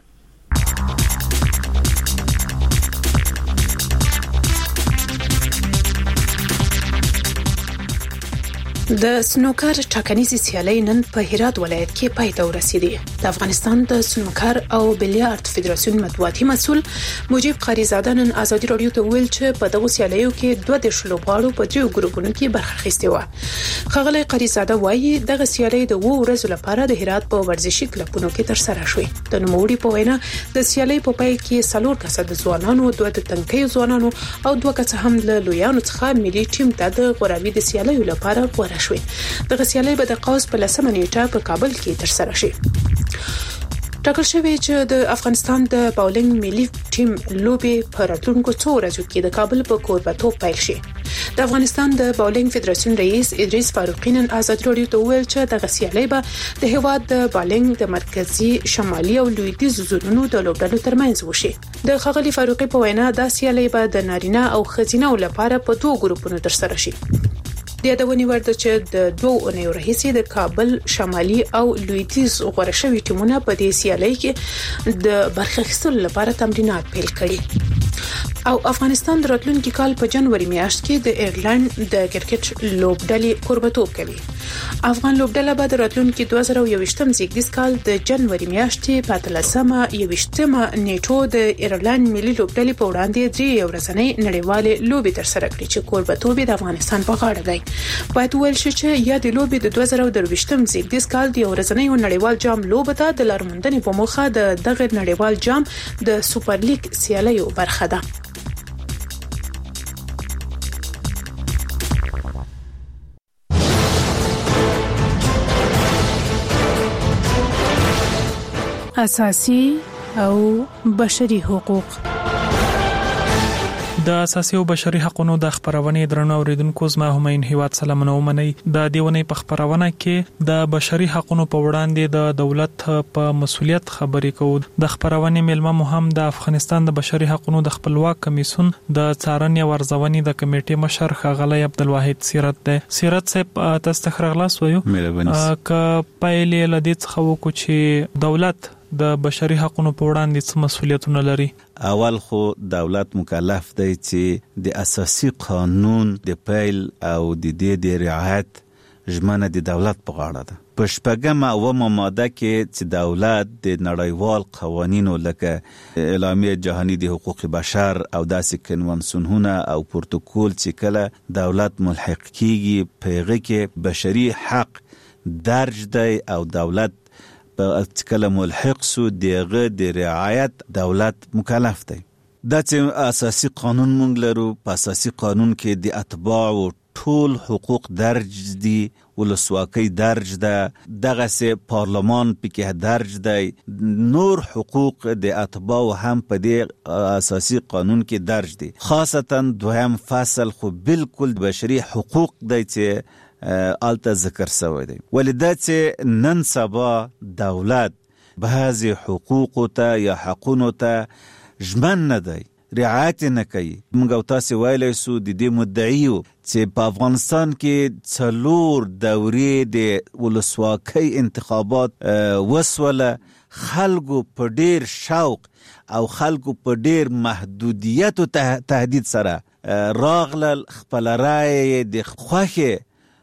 د سنوکر ټاکنیزي سیالۍ نن په هرات ولایت کې پای ته ورسېدې. د افغانستان د سنوکر او بلیارډ فدراسیون مطبوعاتي مسول مجيب قریزاده نن آزادي رادیو ته ویل چې په دغه سیالیو کې دوه د شلوغاړو په دریو ګروپونو کې برخه اخیستې و. خغلی قریزاده وایي دغه سیالۍ د وو ورځو لپاره د هرات په ورزشي کلبونو کې تر سره شوې. د نوموړي په وینا د سیالۍ په پای کې څلور کسه د ځوانانو، دوه د تنکیو ځوانانو او دوه کسه هم له لویانو څخه ملي ټیم ته د غوراوي د سیالیو لپاره غوړه شوې. دغه سیالۍ به د قوس په لسمه نیټه په کابل کې تر سره شي. ټاکل شوی چې د افغانستان د باولینګ ملي ټیم لوبې په راتلونکو څو ورځو کې د کابل په کوربتوب پیل شي. د افغانستان د باولینګ فدراسیون رئیس ادریس فاروقی نن آزاد رادیو ته ویل چې دغه سیالۍ به د هیواد د باولینګ د مرکزی، شمالي او لویدیځ زونونو د لوبډلو ترمنځ وشي. د خغلی فاروقی په وینا دا سیالۍ به د نارینه او ښځینه لپاره په دوه ګروپونو تر سره شي. د یادونې وړ ده چې د دوه اونیو راهیسې د کابل، شمالي او لویدیځ غوړه شوي ټیمونه په دې سیالۍ کې د برخه اخیستلو لپاره تمرینات پیل کړي. او افغانستان د راتلونکي کال په جنوري میاشت کې د ایرلند د کرکټ لوبډلې کوربتوب کوي. افغان لوبډله به د راتلونکي دوه زره یوویشتم زیږدیز کال د جنوري میاشتې په اتلسمه یوویشتمه نیټو د ایرلند ملي لوبډلې په وړاندې درې ورځنۍ نړیوالې لوبې ترسره کړې چې کوربتوب د افغانستان په غاړه دی. باید وویل شي چې یا د لوبې د دوه زره درویشتم زیږدیز کال د ورځنۍ نړیوال جام لوبه ته د لارموندنې په موخه د دغه نړیوال جام د سوپر لیګ سیالیو برخه ده. اساسي او بشري حقوق. د اساسي او بشري حقوقو د خبرونې درنو اوریدونکو زما همین هیواد سلامونه ومني. د دیونې په خبرونه کې د بشري حقوقو په وړاندې د دولت په مسولیت خبرې کوو. د خبرونې ملما مهم د افغانستان د بشري حقوقو د خپلواک کمیسیون د څارنې او ارزونې د کمیټې مشر ښاغلی عبدالواحد سیرت دی. سیرت صاحب تاسو ته خرغلاس وایو ک پایلې لدې څخه وکړو چې دولت د بشري حقوقو په وړاندې څه مسولیتونه لري. اول خو دولت مکلف دی چې د اساسي قانون د پیل او د دې د رعایت ژمنه د دولت په غاړه ده. په شپږمه اومه ماده کې چې دولت د نړیوال قوانینو لکه اعلامیه جهانی د حقوق بشر او داسې کنوانسیونونه او پروتوکول چې کله دولت ملحق کیږي په هغه کې بشري حق درج دی او دولت په کله ملحق سو دغه د رعایت دولت مکلف دی. دا چې اساسي قانون مونږ لرو، په اساسي قانون کې د اتباع ټول حقوق درج دي، ولسواکۍ درج ده، دغه سه پارلمان پکې درج دی، نور حقوق د اتباع هم په دې اساسي قانون کې درج دي. خاصتا دویم فصل خو بالکل بشري حقوق دی چې آلته ذکر سوی دی. ولدا چې نن سبا دولت بعضی حقوق ته یا حقونو ته ژمن نه دی، رعایت نه کوي. موږ تاسو ویلای سو د دې مدعیو چې په افغانستان کې څلور دورې د ولسواکۍ انتخابات وسوله، خلکو په ډیر شوق او خلکو په ډیر محدودیت او تهدید سره راغلل، خپل رای د خوښه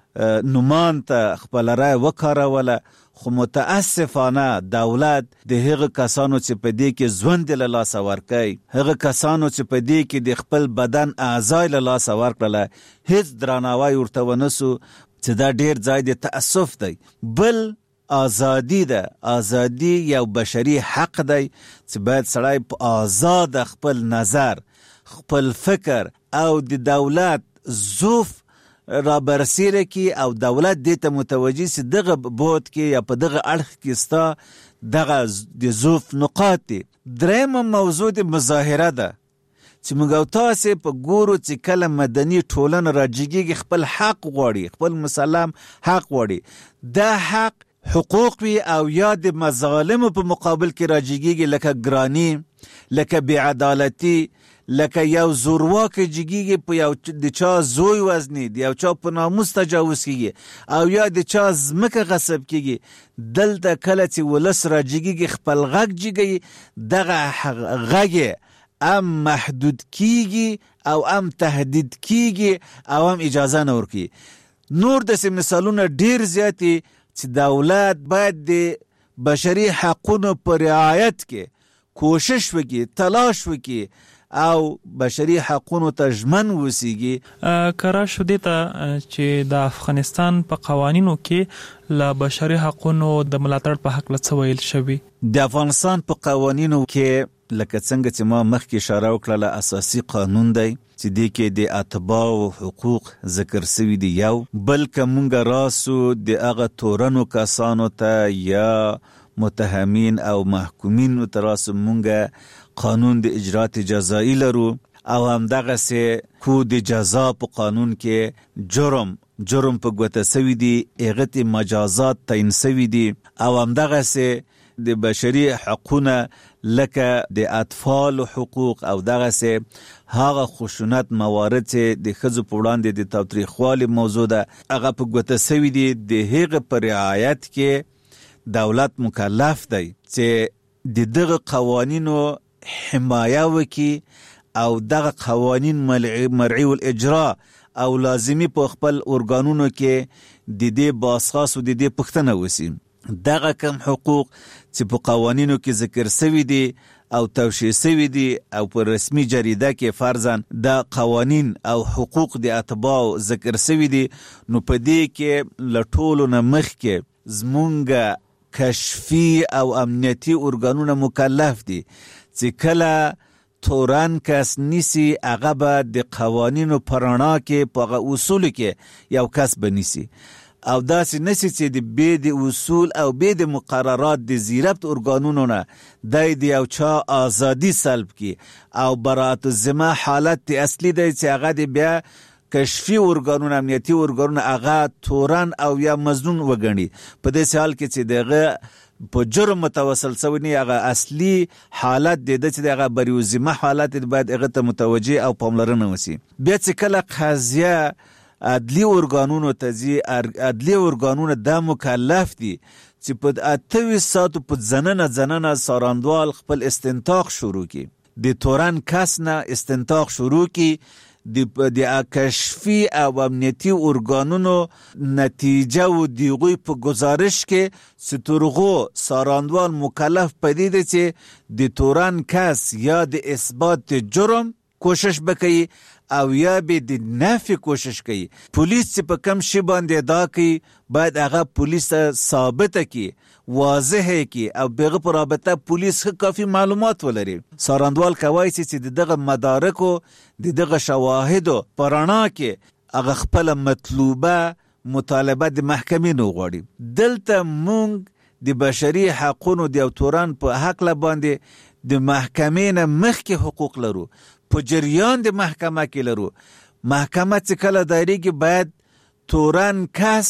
نومان ته خپل رای وکاروله. خو متاسفانه دولت د هغه کسانو چې په دې کې ژوند له لاسه ورکوي، هغه کسانو چې په دې کې د خپل بدن اعضای له لاسه ورکړله، هیڅ درناوی ورته ونسو، چې دا ډیر ځای د تاسف دی. بل ازادي ده، ازادي یو بشري حق دی چې باید سړی په آزاد خپل نظر، خپل فکر او د دولت ظروف را برسیره کی او دولت دې ته متوجي سي دغه بود کې یا په دغه اړخ کې ستا دغه د ظروف نقاط دي. درېمه موضوع د مظاهره ده چې موږ تاسو په ګورو چې کله مدني ټولنه راجګي خپل حق غواړي، خپل مسلم حق غواړي، دا حق حقوق وی او یا د مظالم په مقابل کې راجګي لکه ګرانی، لکه بی‌عدالتي، لکه یو زورواک جګیږي په یو د چا زوی وزنی، د یو چا په ناموس تجاوز کیږي او یا د چا ځمکه غصب کیږي. دلته کله چې ولس را جګیږي خپل غږ جګي، دغه غږ ام محدود کیږي او ام تهدید کیږي او ام اجازه نه ورکي. نور د مثالونه ډیر زیاتی چې دولت باید د بشري حقوقو پر رعایت کې کوشش وکړي، تلاش وکړي او بشري حقوقو ته ژمن وسیږي. کرا شو دي ته چې د افغانستان په قوانینو کې ل بشري حقوقو د ملاتړ په حق له ویل شوی. د افغانستان په قوانینو کې لکه څنګه چې ما مخکې اشاره وکړه، اساسي قانون دی چې د کې د اتباع او حقوق ذکر شوی دی. یو بلکې مونږ راسو د هغه تورنو کسانو ته یا متهمین او محکومین تراسو مونږ قانون د اجرات جزایی لرو او هم دغه سه کود جزا په قانون کې جرم جرم په ګوته سوی دی، اغت مجازات تعیین سوی دی او هم دغه سه د بشري حقوقونه لکه د اطفال حقوق او دغه سه هغه خشونت موارد چې د ښځو په وړاندې د تاوتریخوالي موضوع ده، هغه په ګوته سوی دی. د هغه پر رعایت کې دولت مکلف دی چې د دغه قوانینو حمایه وکي او دغه قوانین مرعی الاجرا او لازمی په خپل ارګانونو کې د دې باسخاص او د دې پښتنه وسی. دغه کم حقوق چې په قوانینو کې ذکر شوی دي او توشیح شوی دي او په رسمي جریده کې فرضاً د قوانین او حقوق د اتباع ذکر شوی دي، نو په دې کې لټولو نه مخکې زمونږ کشفي او امنیتي ارګانونه مکلف دي چې کله تورن کس نیسی هغه به د قوانینو پرانا کې په اصول کې یو کس بنیسی او داسې نسی چې د بې د اصول او بې د مقررات د زیربط ارګانونو نه د د یو چا آزادي سلب کی او برات الذمه حالت اصلي دی چې هغه د بیا کشفي ارګانونه امنیتي ارګانونه هغه تورن او یا مظنون وګڼي. په دې حال کې چې دغه په جرم متوسل سوی نه هغه اصلي حالت د دې چې هغه بریو ذمه حالت باید هغه ته متوجه او پاملرنه وسی. بیا چې کله قضیه عدلی ارګانونو ته ځي، عدلی ارګانونه دا مکلف دي چې په اته ساعتو په ځننه ځننه ساراندوال خپل استنتاق شروع کی، د تورن کس نه استنتاق شروع کی، د د کشفي او امنیتي ارګانونو نتیجه او دیغوی په گزارش کې ستورغو ساراندوال مکلف پدې دي چې د تورن کس یا د اثبات جرم کوشش بکئی او یا به د نفی کوشش کوي. پولیس چې په کم شی باندې ادا کوي باید هغه پولیس ثابته کی، واضح کی او بغه پر رابطه پولیس کافی معلومات ولري. ساراندوال کوي چې دغه مدارک او دغه شواهد پرانا کې هغه خپل مطلوبه مطالبه د محکمې نو غواړي. دلته مونږ د بشري حقوقو د تورن په حق لا باندې د محکمې نه مخکې حقوق لرو، په جریان د محکمه کې لرو. محکمه چې کله دایریږي باید تورن کس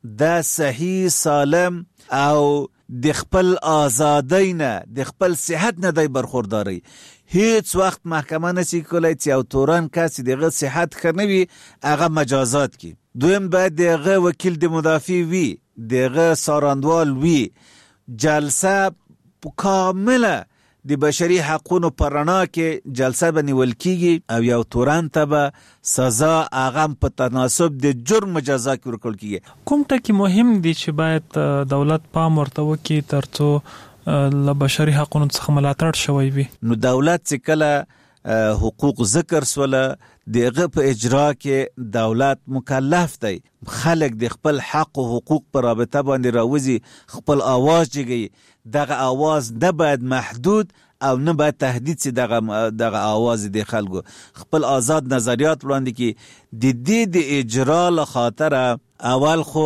د صحیح سالم او د خپل آزادۍ نه د خپل صحت نه دی برخورداري. هیڅ وخت محکمه نشي کولای چې او تورن کس دغه صحت خنوي هغه مجازات کی. دویم باید دغه وکیل د مدافع وی، دغه ساراندوال وی. جلسه کامله د بشري حقوقو پرانا کې جلسه بنول کیږي او یو تورن ته به سزا هغه په تناسب د جرم جزا کې ورکول کیږي. کوم ټکی مهم دي چې باید دولت پام ورته وکړي ترڅو له بشري حقوقو څخه ملاتړ شوی وي؟ نو دولت چې کله حقوق ذکر سوله دغه په اجرا کې دولت مکلف دی خلک د خپل حق او حقوق پر رابطه باندې راوځي، خپل आवाज جګي. دغه आवाज نه باید محدود او نه باید تهدید سي. دغه دغه आवाज د خلکو خپل آزاد نظریات وړاندې کی. د دې د اجرا له خاطر اول خو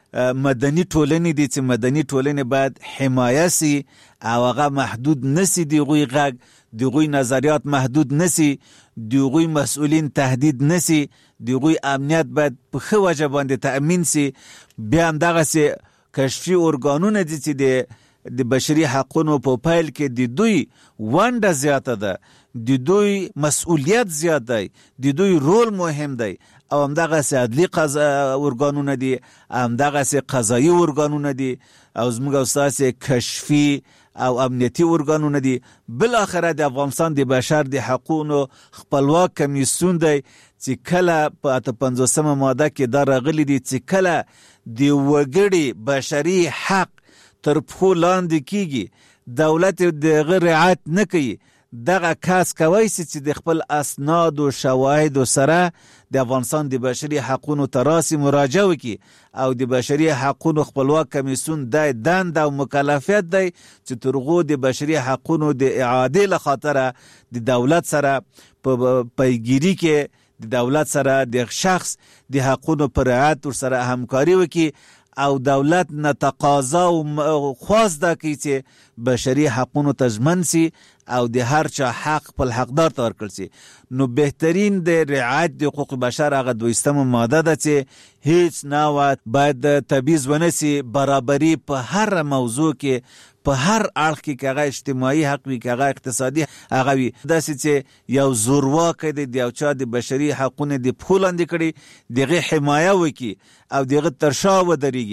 مدني ټولنې دي چې مدني ټولنې باید حمایه سي او هغه محدود نسی، دیغوی غږ دیغوی نظریات محدود نسی، دیغوی مسئولین تهدید نسی، دیغوی امنیت باید په ښه وجه باندې تأمین سي. بیا هم دغه سي کشفي ارګانونه دي چې د د بشري حقوقو په پایل کې د دوی ونډه زیاته ده، د دوی مسؤلیت زیات دی، د دوی رول مهم دی. او همدغه سي عدلي قضا ارګانونه دي، همدغه سي قضایي ارګانونه دي او زموږ استاد کشفي او امنیتي ارګانونه دي. بل اخره د افغانستان د بشر د حقوقو خپلواک کمیسیون دی چې کله په اته پنځوسمه ماده کې دا راغلي دي چې کله د وګړي بشري حق تر پخو لاندې کیږي، دولت دغه رعایت نه کوي، دغه کس کوي چې د خپل اسناد او شواهد سره د افغانستان د بشري حقوقو تراسی مراجعه وکي او د بشري حقوقو خپلواک کمیسیون د دند او مکلفیت دی چې ترغو د بشري حقوقو د اعاده له خاطر د دولت سره په پیګيري کې د دولت سره د شخص د حقوقو پر رعایت سره همکاري وکي او دولت نه تقاضا او خواسته کوي چې بشري حقوقو تضمن سي او د هر چا حق په حقدار ته ورکړل سي. نو بهترین د رعایت د حقوق بشر هغه دویستمه ماده ده چې هیڅ نوع باید تبعیض ونسي، برابري په هر موضوع کې په هر اړخ کې کغه اجتماعي حق وي کغه اقتصادي هغه وي. داسې چې یو زورواکه د یو چا د بشري حقوقو د پخولاندې کړي دغه حمایه وکي او دغه ترشا ودرېږي.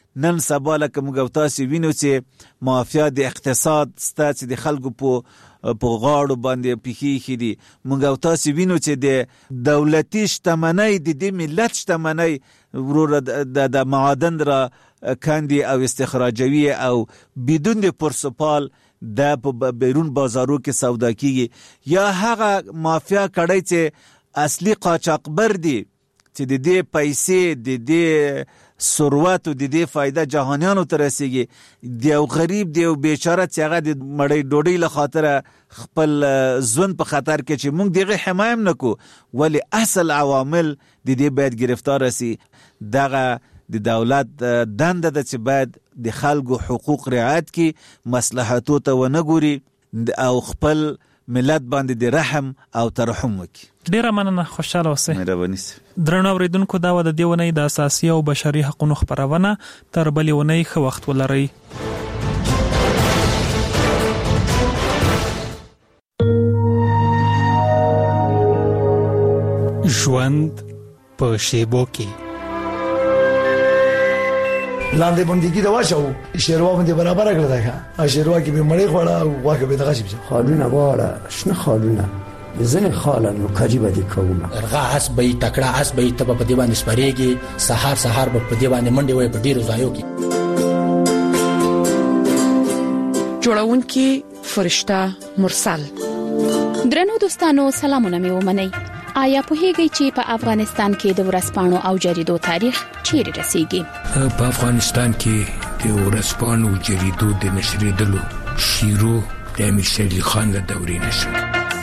نن سبا لکه موږ تاسو وینو چې مافیا د اقتصاد ستاسو د خلکو په په غاړو باندې پیخي دي. موږ تاسو وینو چې د دولتي شتمنۍ د دې ملت شتمنۍ ورور د معادن را کاندي او استخراجوي او بدون د پرسپال د بیرون بازارو کې سودا کیږي، یا هغه مافیا کړي چې اصلي قاچاقبر دي چې د دې پیسې د دې ثروت او د دې فائدہ جهانیانو ته رسیږي. د یو غریب دی او بیچاره چې هغه د مړی ډوډۍ له خاطر خپل ژوند په خطر کې چې موږ دغه حمایم نکو، ولی اصل عوامل د دې باید گرفتار رسی. دغه د دولت دنده ده چې باید د خلکو حقوق رعایت کی، مصلحتو ته ونه ګوري او خپل ملت باندې د رحم او ترحم وکي. ډیره مننه، خوشاله اوسئ. مهرباني. درنو اوریدونکو، دا و د دې ونې د اساسي او بشري حقوقو خبرونه. تر بلې ونې ښه وخت ولرئ. ژوند په شیبو کې لاندې باندې دا واچو شیروا باندې برابر کړل دا ښه شیروا کې به مړې خوړه او واګه به دغه شي خالونه واړه شنه خالونه زنه خالن نو کاجی باندې کومه ارغه اس به تکړه اس به تب په دی باندې سپریږي، سحر سحر به په دی باندې منډي وي په ډیرو ځایو کې. جوړون کې فرشتہ مرسل. درنو دوستانو، سلامونه مې ومنئ. آیا په هیګي چې په افغانستان کې د ورځپاڼو او جریدو تاریخ چیرې رسیږي؟ په افغانستان کې د ورځپاڼو او جریدو د نشریدلو شیرو د امیر شیر علي خان له دورې نشو.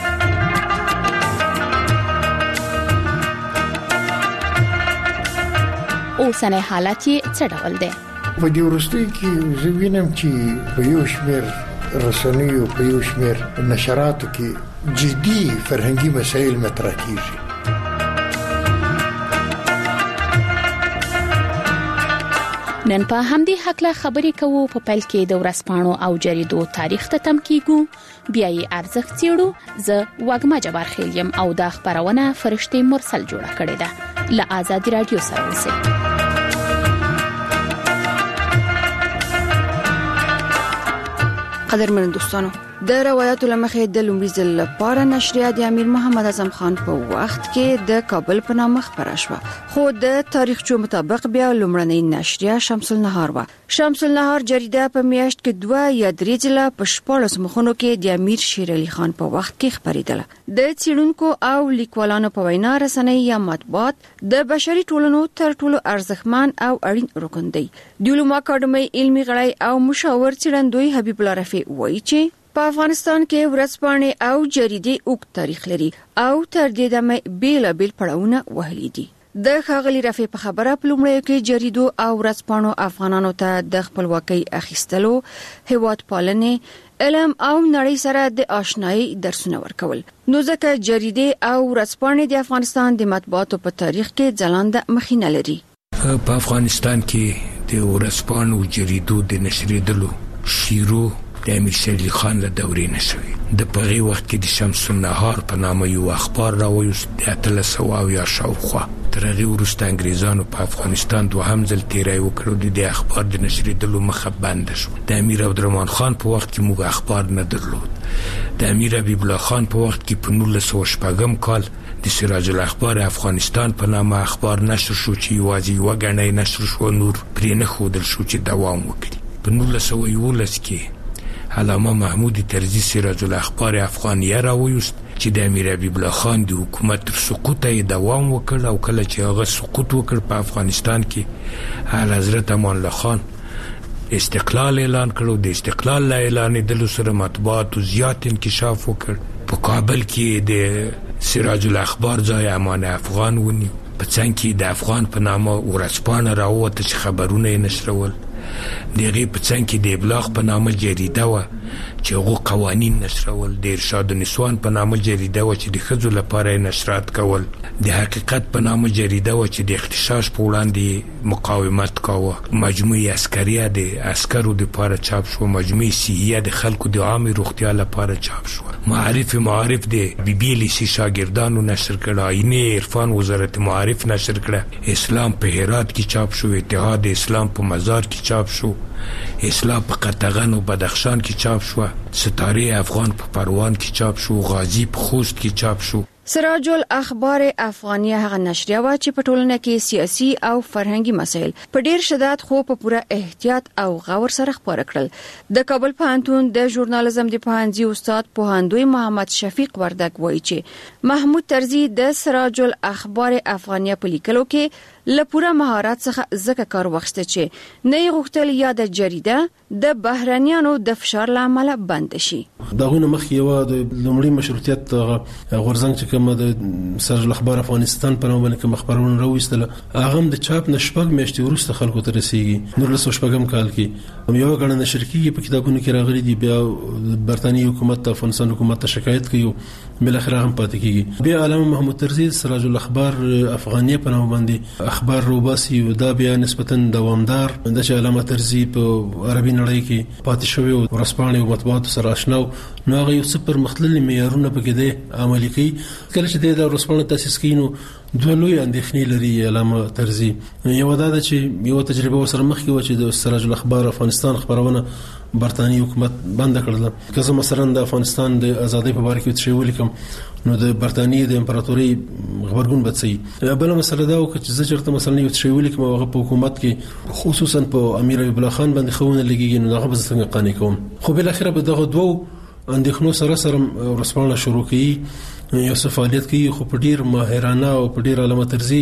اوسنی حالت یې څه ډول دی؟ په دې ورستۍ کې زه وینم چې په یو شمېر رسنیو په یو شمېر نشراتو کې جدي فرهنګي مسایل مطرح کیږي. نن په همدې حقله خبرې کوو. په پیل کې د ورځپاڼو او جریدو تاریخ ته تم کیږو، بیا یې ارزښت څېړو. زه واګما جبار خیل یم او دا خبرونه فرشتې مرسل جوړه کړې ده. له آزادي رادیو سره اوسئ. قدرمن دوستانو، د روایتو لمخې د لومړي ځل لپاره نشریه د امیر محمد اعظم خان په وخت کې د کابل په نامه خبره شوه، خو د تاریخچو مطابق بیا لومړنۍ نشریه شمس النهار و. شمس النهار جریده په میاشت کې دوه یا درې ځله په شپږ مخونو کې د امیر شیر علي خان په وخت کې خبرېدله. د څېړونکو او لیکوالانو په وینا رسنۍ یا مطبوعات د بشري ټولنو تر ټولو ارزښتمن او اړین رکن دی. د علومو اکاډمۍ علمي غړی او مشاور څېړندوی حبیب الله رفیع وایي چې په افغانستان کې ورځپاڼې او جریدې اوږد تاریخ لري او تر دې دمه بیلابیل پړاوونه وهلي دي. د ښاغلي رفیع په خبره په لومړیو کې جریدو او ورځپاڼو افغانانو ته د خپلواکۍ اخیستلو، هیواد پالنې، علم او نړۍ سره د آشنایي درسونه ورکول. نو ځکه جریدې او ورځپاڼې د افغانستان د مطبوعاتو په تاریخ کې ځلانده مخینه لري. په افغانستان کې د ورځپاڼو او جریدو د نشریدلو شیرو د امیر شیر علي خان له دورې نشوي. د پغې وخت کې د شمس النهار په نامه یو اخبار راوویست د اتلس سوه او یا شاوخوا. تر هغې وروسته انګریزانو په افغانستان دوهم ځل تیری وکړ او د دې اخبار د نشریدلو مخه بنده شوه. د امیر عبدالرحمن خان په وخت کې موږ اخبار نه درلود. د امیر حبیب الله خان په وخت کې په نولس سوه شپږم کال د سراج الاخبار افغانستان په نامه اخبار نشر شو چې یوازې یوه ګڼۍ نشر شو، نور پرې نه ښودل شو چې دوام وکړي. په نولس سوه یولس کې علامه محمود طرزي سراج الاخبار افغانیه راوویست چې د امیر حبیب الله خان د حکومت تر سقوط یې دوام وکړ او کله چې هغه سقوط وکړ په افغانستان کې اعلی حضرت امان الله خان استقلال اعلان کړ. د استقلال له اعلانېدلو سره مطبوعاتو زیات انکشاف وکړ. په کابل کې د سراج الاخبار ځای امان افغان ونیو. په څنګ کې د افغان په نامه ورځپاڼه راووته چې خبرونه یې نشرول. دغه په څنګه کې د ابلاغ په نامه جریده و چې هغه قوانین نشرول، د ارشاد النسوان په نامه جریده و چې د ښځو لپاره نشرات کول، د حقیقت په نامه جریده و چې د اغتشاش په وړاندې مقاومت کاوه، مجموعه عسکریه د عسکرو لپاره چاپ شو، مجموعه صحیه د خلکو د عامه روغتیا لپاره چاپ شو، معارف معارف د بی بی ال سی شاګردانو نشر کړه، آینه عرفان وزارت معارف نشر کړه، اسلام په هرات کې چاپ شو، اتحاد اسلام په مزار کې چاپ شو، اسلام په قطغن او بدخشان کې چاپ شو، ستاره افغان په پروان کې چاپ شو، غازی په خوست کې چاپ شو. سراج الاخبار افغانیه هغه نشریه و چې په ټولنه کې سیاسي او فرهنګي مسایل په ډیر شدت خو په پوره احتیاط او غور سره خبر کړل. د کابل پوهنتون د ژورنالیزم د پوهنځي استاد پوهندوی محمد شفیق وردګ وایي چې محمود طرزي د سراج الاخبار افغانیه په لیکلو کې له پوره مهارت څخه ځکه کار واخیسته چې نه غوښتل یا د جریده د بهرانيانو د فشار لامل بند شي. داغونه مخ یو د لومړي مشروطیت غورزنګ چې کوم د سراج الاخبار افغانستان په نوم باندې کوم خبرونه راوېستل، هغه د چاپ نشپګ میاشتې وروسته خلکو ته رسیږي. نور له شپږم کال کې یو غړ نشر کیږي په کتابونو کې راغلي دي، بیا برتانی حکومت ته افغانستان حکومت ته شکایت کوي، بل اخر هم پاتې کیږي. بیا علامه محمود طرزي سراج الاخبار افغانیه په نوم باندې اخبار روباسي او دا بیا نسبتا دوامدار د چې علامه طرزي په عربي نړۍ کې پاتې شوی او ورسپانې او مطبوعات سره آشنا، نو هغه یو څه پر مختلفي معیارونه پکې دی عملي کوي. کله چې د ورسپانې تاسیس کینو دوه لوی اندېښنې لري علامه طرزي. یو دا ده چې یو تجربه ورسره مخ کې و چې د سراج الاخبار افغانستان خبرونه برتانی حکومت بند کړل. که زه مثلا د افغانستان د ازادۍ په اړه کې څه ولیکم نو د برتانی د امپراتوري خبرګون بچي. بل مسله دا و چې زه چرته مثلا یو څه ولیکم او هغه په حکومت کې خصوصا په امیر حبیب الله خان باندې خونه لګیږي نو هغه به څنګه قانع کوم. خو بل اخر به دغه دوه اندېښنو سره سره ورسپانه شروع کړي، یو څه فعالیت کوي، خو په ډیر ماهرانه او په ډیر علامه طرزي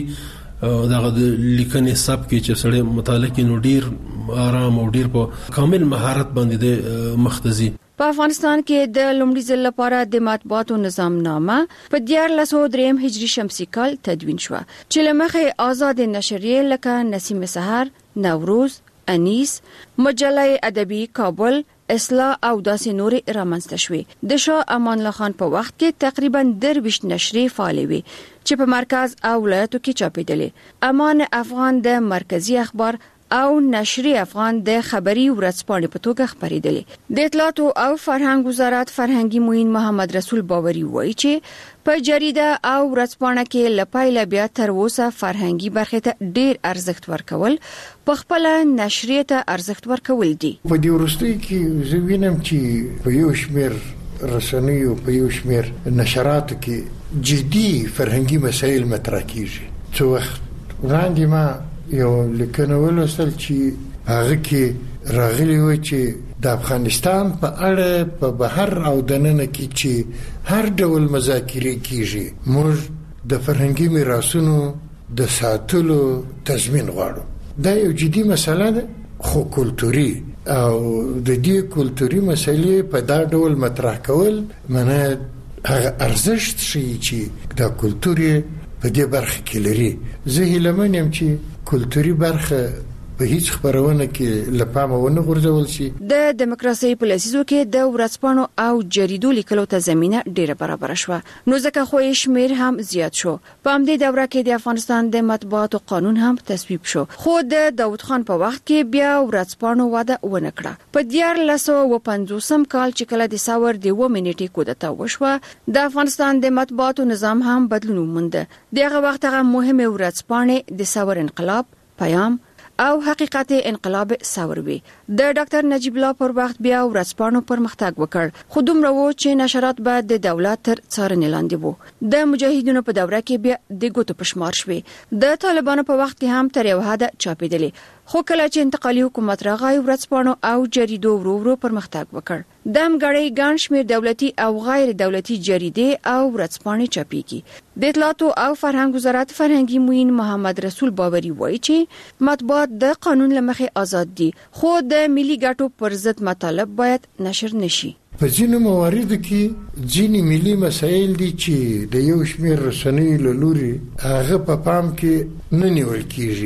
دغه لیکنې سب کې چې سړی مطالعه کوي نو ډیر آرام او ډیر په کامل مهارت باندې د مختزي. په افغانستان کې د لومړي ځل لپاره د مطبوعاتو نظام نامه په دیارلس سوه درې هجري شمسي کال تدوین شو چې لمخه آزاد نشریه لکه نسیم سحر، نوروز، انیس، مجله ادبی کابل، اصلاح او داسې نورې رامنځته شوې. د شاه امان الله خان په وخت کې تقریبا درویشت نشرې فعالې وې چې په مرکز او ولایتو کې چاپېدلې. امان افغان د مرکزی اخبار او نشری افغان د خبري ورځپاڼې په توګه خبرېدلې. د اطلاعات او فرهنګ وزارت فرهنګي معین محمد رسول باوري وایي چې په جریده او ورځپاڼه کې لپایله بیا تر اوسه فرهنګي برخه ته ډیر ارزښت ورکول، په خپل نشریه ته ارزښت ورکول دي. په دې ورستۍ کې زه وینم چې په یو شمېر رسنیو په یو شمېر نشراتو کې جدي فرهنګي مسایل مطرح کیږي. څو وخت وړاندې ما یو لیکنه ولوستل چې هغه کې راغلی و چې د افغانستان په اړه په بهر او دننه کې چې هر ډول مذاکرې کیږي، موږ د فرهنګي میراثونو د ساتلو تضمین غواړو. دا یو جدي مسله ده، خو کلتوري او د دې کلتوري مسلې په دا ډول مطرح کول معنی هغه ارزښت شي چې دا کلتوري په دې برخه کې لري. زه هیله من یم چې کلتوري برخه په هیڅ خبرونه کې لپاره ونه غورځول شي. د دیموکراسي په لسیزو کې د ورځپاڼو او جریدو لیکلو ته زمينه ډیره برابر شوه، نو ځکه خو شمیر هم زیات شو. په همدې دوره کې د افغانستان د مطبوعاتو قانون هم تصویب شو، خو د داوود خان په وخت کې بیا ورځپاڼو وده ونه کړه. په دیارلس سوه پنځوسم کال چې کله د ساور د و منېټې کودتا وشوه، د افغانستان د مطبوعاتو نظام هم بدلون وموند. دغه وخت هغه مهمه ورځپاڼې د ساور انقلاب، پیام او حقیقت انقلاب ساوروي. د ډاکټر نجیب الله پر وخت بیا ورځپاڼو پرمختګ وکړ، خو دومره و چې نشرات به د دولت تر څارنې لاندې وو. د مجاهدینو په دوره کې بیا د ګوتو پشمار شوي. د طالبانو په وخت کې هم تر یو حد چاپېدلې، خو کله چې انتقالي حکومت راغی ورځپاڼو او جریدو ورو ورو پرمختګ وکړ. د همګړۍ ګڼ شمېر دولتي او غیر دولتي جریدې او ورځپاڼې چاپېږي. د اطلاعات او فرهنګ وزارت فرهنګي معین محمد رسول باوري وایي چې مطبوعات د قانون لمخې آزاد دي، خو د ملي ګټو پر ضد مطالب باید نشر نشي. په ځینو مواردو کې ځینې ملي مسایل دي چې د یو شمېر رسنیو له لوري هغه په پام کې نه نیول کیږي.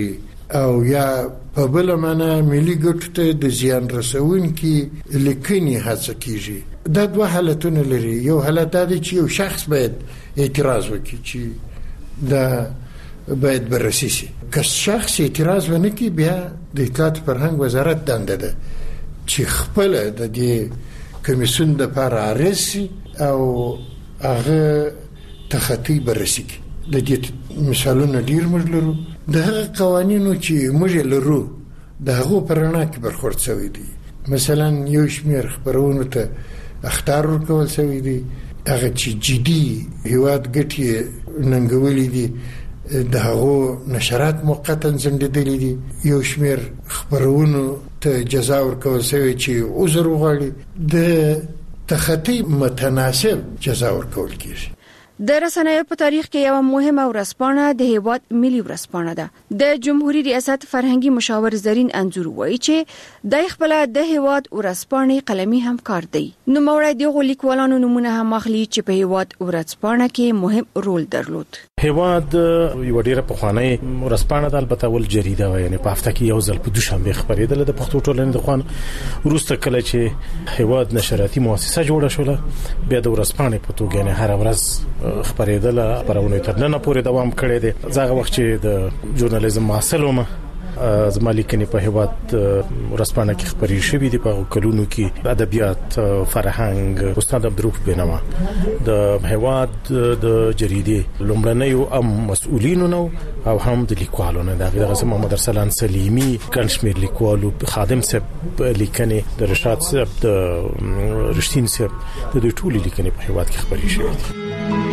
او یا په بل معنا ملي ګټو ته د زیان رسونکي لیکنې هڅه کیږي. دا دوه حالتونه لري. یو حالت دی چې یو شخص باید اعتراض وکړي چې دا باید بررسي شي. که شخص اعتراض ونه کړي بیا د اطلاعات فرهنګ وزارت دنده ده چې خپل د دې کمیسیون د لپاره ارسي او هغه تخطی بررسي کوي. د دې مثالونه ډیر موږ لرو. د هغه قوانینو چې موږ لرو د هغه پرنا کې برخورد شوی دی. مثلا یو شمیر خبرونه ته اختیار ورکول شوی دی. هغه چې جدي هیواد ګټي ننګولې دي د هغه نشرات موقتا زندیدلې دي. یو شمیر خبرونه ته جزا ورکول شوی چې عذر وغواړي. د تخطی متناسب جزا ورکول کیږي. د رسنیو په تاریخ کې یو مهمه ورځپاڼه د هیواد ملي ورځپاڼه ده. د جمهوریت ریاست فرهنګي مشاور زرین انځور وایي چې د خپل د هیواد ورځپاڼې قلمي همکار دی. نو موړی د لیکوالانو نمونه هم اخلي چې په هیواد ورځپاڼه کې مهم رول درلود. هیواد یو ډیره په خواني ورځپاڼه د البته ول جریده و، یعنی په هفته کې یو ځل په دوشنبه خبرېدل د پښتو ټولنې د خوان. وروسته کله چې هیواد نشراتي مؤسسه جوړه شوله بیا د ورځپاڼې په توګه نه هر ورځ خبرېدل پرونه تر نن پورې دوام کړی دی. زغه وخت چې د ژورنالیزم محصلوم زما لیکنې په هیواد ورځپاڼه کې خبرې شوې دي. په کلونو کې ادبیات فرهنګ استاد عبدالرؤف بینوا د هیواد د جریدې لومړنیو ام مسؤلینو نو او هم د لیکوالو نه د غیر محمد ارسلان سلیمی کنشمیر لیکوالو خادم صاحب لیکنې د رشاد صاحب د رشتین صاحب د دوی ټولي لیکنې په هیواد کې خبرې شوې دي.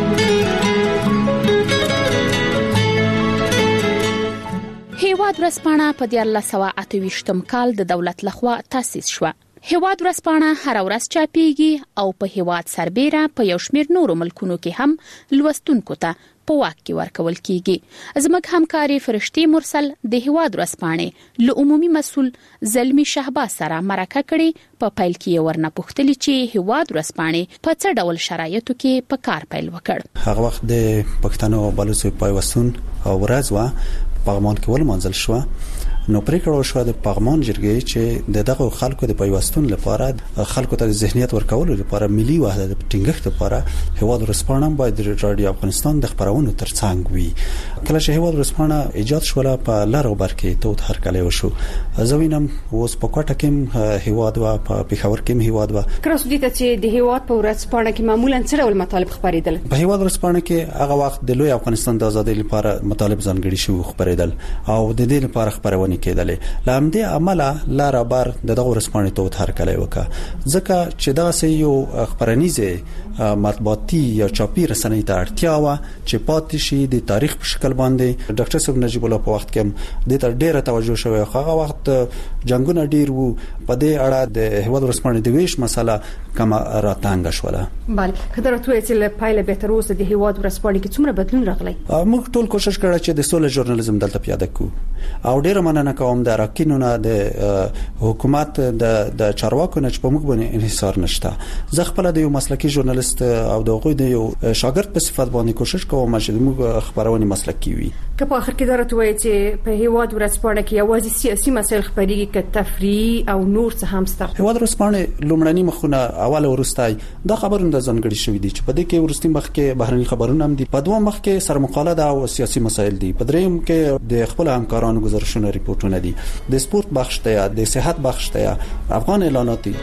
هیواد ورځپاڼه په دیارلس سوه اته ویشتم کال د دولت لخوا تاسیس شوه. هیواد ورځپاڼه هر ورځ چاپیږي او په هیواد سربېره په یو شمېر نورو ملکونو کې هم لوستونکو ته په واک کې ورکول کیږي. زموږ همکاري فرشتي مرسل د هیواد ورځپاڼې له عمومي مسؤل زلمی شهباز سره مرکه کړي. په پیل کې ورنه پوښتنه چې هیواد ورځپاڼې په څه ډول شرایطو کې په کار پیل وکړ. هغه وخت د پښتنو بلوچستان پایوستون او ورځ وا پغمان کې ول منځل شو. نو پریکړه شو د پغمان جرګې چې د دغه خلکو د پیوستون لپاره خلکو ته ذهنیت ورکول لپاره ملي وحدت ټینګښت لپاره هیواد ورځپاڼه باید رادیو افغانستان د خبرونو ترڅنګ وي. کله چې هیواد ورځپاڼه ایجاد شوله په لارو برکې ته هر کله وشو. زوینم اوس په کوټه کې هیواد وا په پیښور کې هیواد وا کراسو دي ته چې د هیواد په ورځپاڼه کې معمولا څه ډول مطالب خبرېدل. په هیواد ورځپاڼه کې هغه وخت د لوی افغانستان د ازادۍ لپاره مطالب ځانګړي شو خبرېدل او د دې لپاره خبرونه کېدلې. لامدې عمله لار بار دغه ورځپاڼې ته هر کله وکا ځکه چې دا سه یو خبرنیزه مطبوعاتي یا چاپی رسنۍ ته اړتیا و چې پاتې شي د تاریخ په شکل باندې. ډاکټر صاحب نجیب الله په وخت کې د تر ډیره توجه شوی. هغه وخت جنگونه ډیر وو په دې اړه د هیواد ورځپاڼې د ویش مسله کما راتنګ شوله. بله کله راته چې له پایله به تر اوسه د هیواد ورځپاڼې کې څومره بدلون راغلی. موږ ټول کوشش کړو چې د سولې ژورنالیزم دلته پیاده کړو او ډیره مننه کوم د راکینونه د حکومت د د چارواکو نه چې په موږ باندې انحصار نشته. زه خپل د یو مسلکي ژورنالیست او د غوی د یو شاګرد په صفت باندې کوشش کوم چې موږ خبرونه مسلکي وي. که په اخر کې درته وایي چې په هیواد ورځپاڼه کې یوازې سیاسي مسایل خبرېږي که تفریح او نور څه هم شته. هیواد ورځپاڼه لومړنی مخونه اول ورستای دا خبرونه د ځانګړي شوې دي چې په دې کې ورستي مخ کې بهرني خبرونه هم دي. په دوه مخ کې سرمقاله ده او سیاسي مسایل دي. په دریم کې د خپل همکارانو گزارشونه ریپورتونه دي. د سپورت بخش ته یا د صحت بخش ته یا افغان اعلانات دي.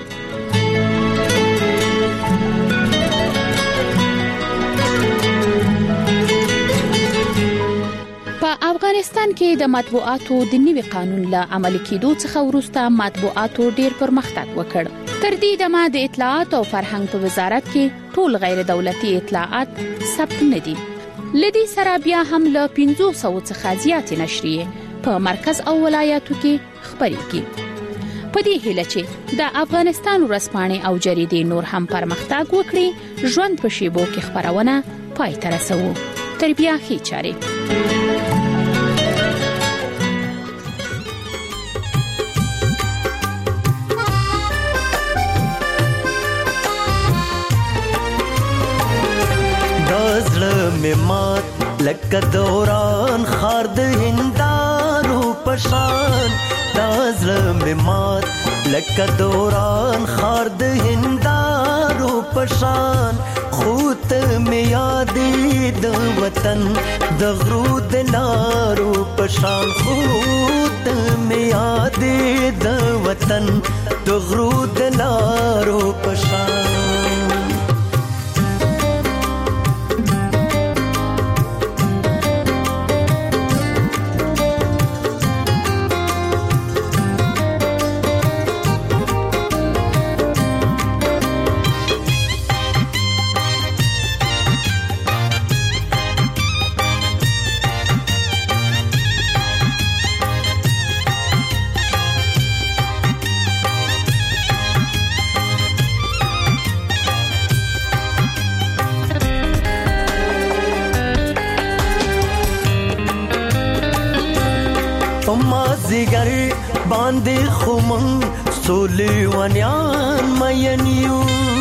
افغانستان کې د مطبوعاتو د نوي قانون له عملي کېدو څخه وروسته مطبوعاتو ډېر پرمختګ وکړ. تر دې دمه د اطلاعات او فرهنګ په وزارت کې ټول غیر دولتي اطلاعات ثبت نه دي. لدی سره بیا هم له پنځه سوه څخه زیاتې نشریې په مرکز او ولایاتو کې خبرېږي. په دې هیله چې د افغانستان ورځپاڼې او جریدې نور هم پرمختګ وکړي، ژوند په شیبو کې خبرونه پای ته رسوو. تر بیا ښې چارې. دازړه می مات لکه دوران خار د هندارو په پشان دازل مات لکه دوران خار د هندارو پشان خوت می یادې د وطن د غرو د لارو پشان خوت می یادې د وطن د غرو د لارو پشان مازیګر باندې خمن سولې ونیان مینیو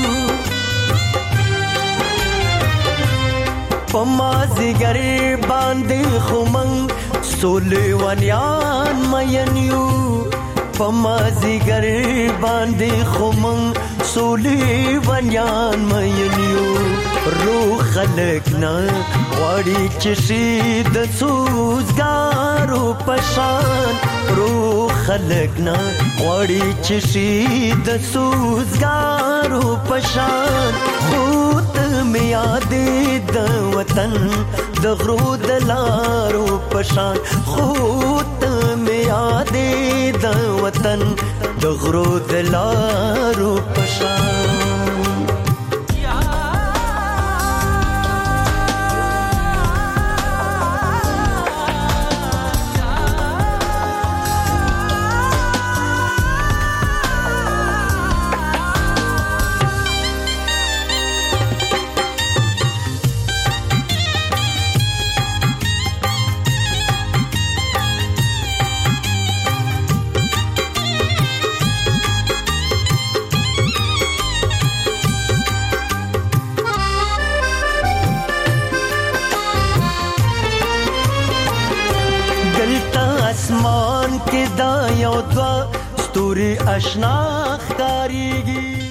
په مازیګر باندې خمن سولې ونیان مینیو په مازیګر باندې خمن سولې ونیان مینیو روح خلق نه غواړي چې شي د سوزګارو پشان روح خلق نه غواړي چې شي د سوزګارو پشان خود می یادې د وطن د غرو د لارو پشان خود می یادې د وطن د غرو د لارو پشان اسمان کې دا یو دوا ستوري آشنا ښکاریږي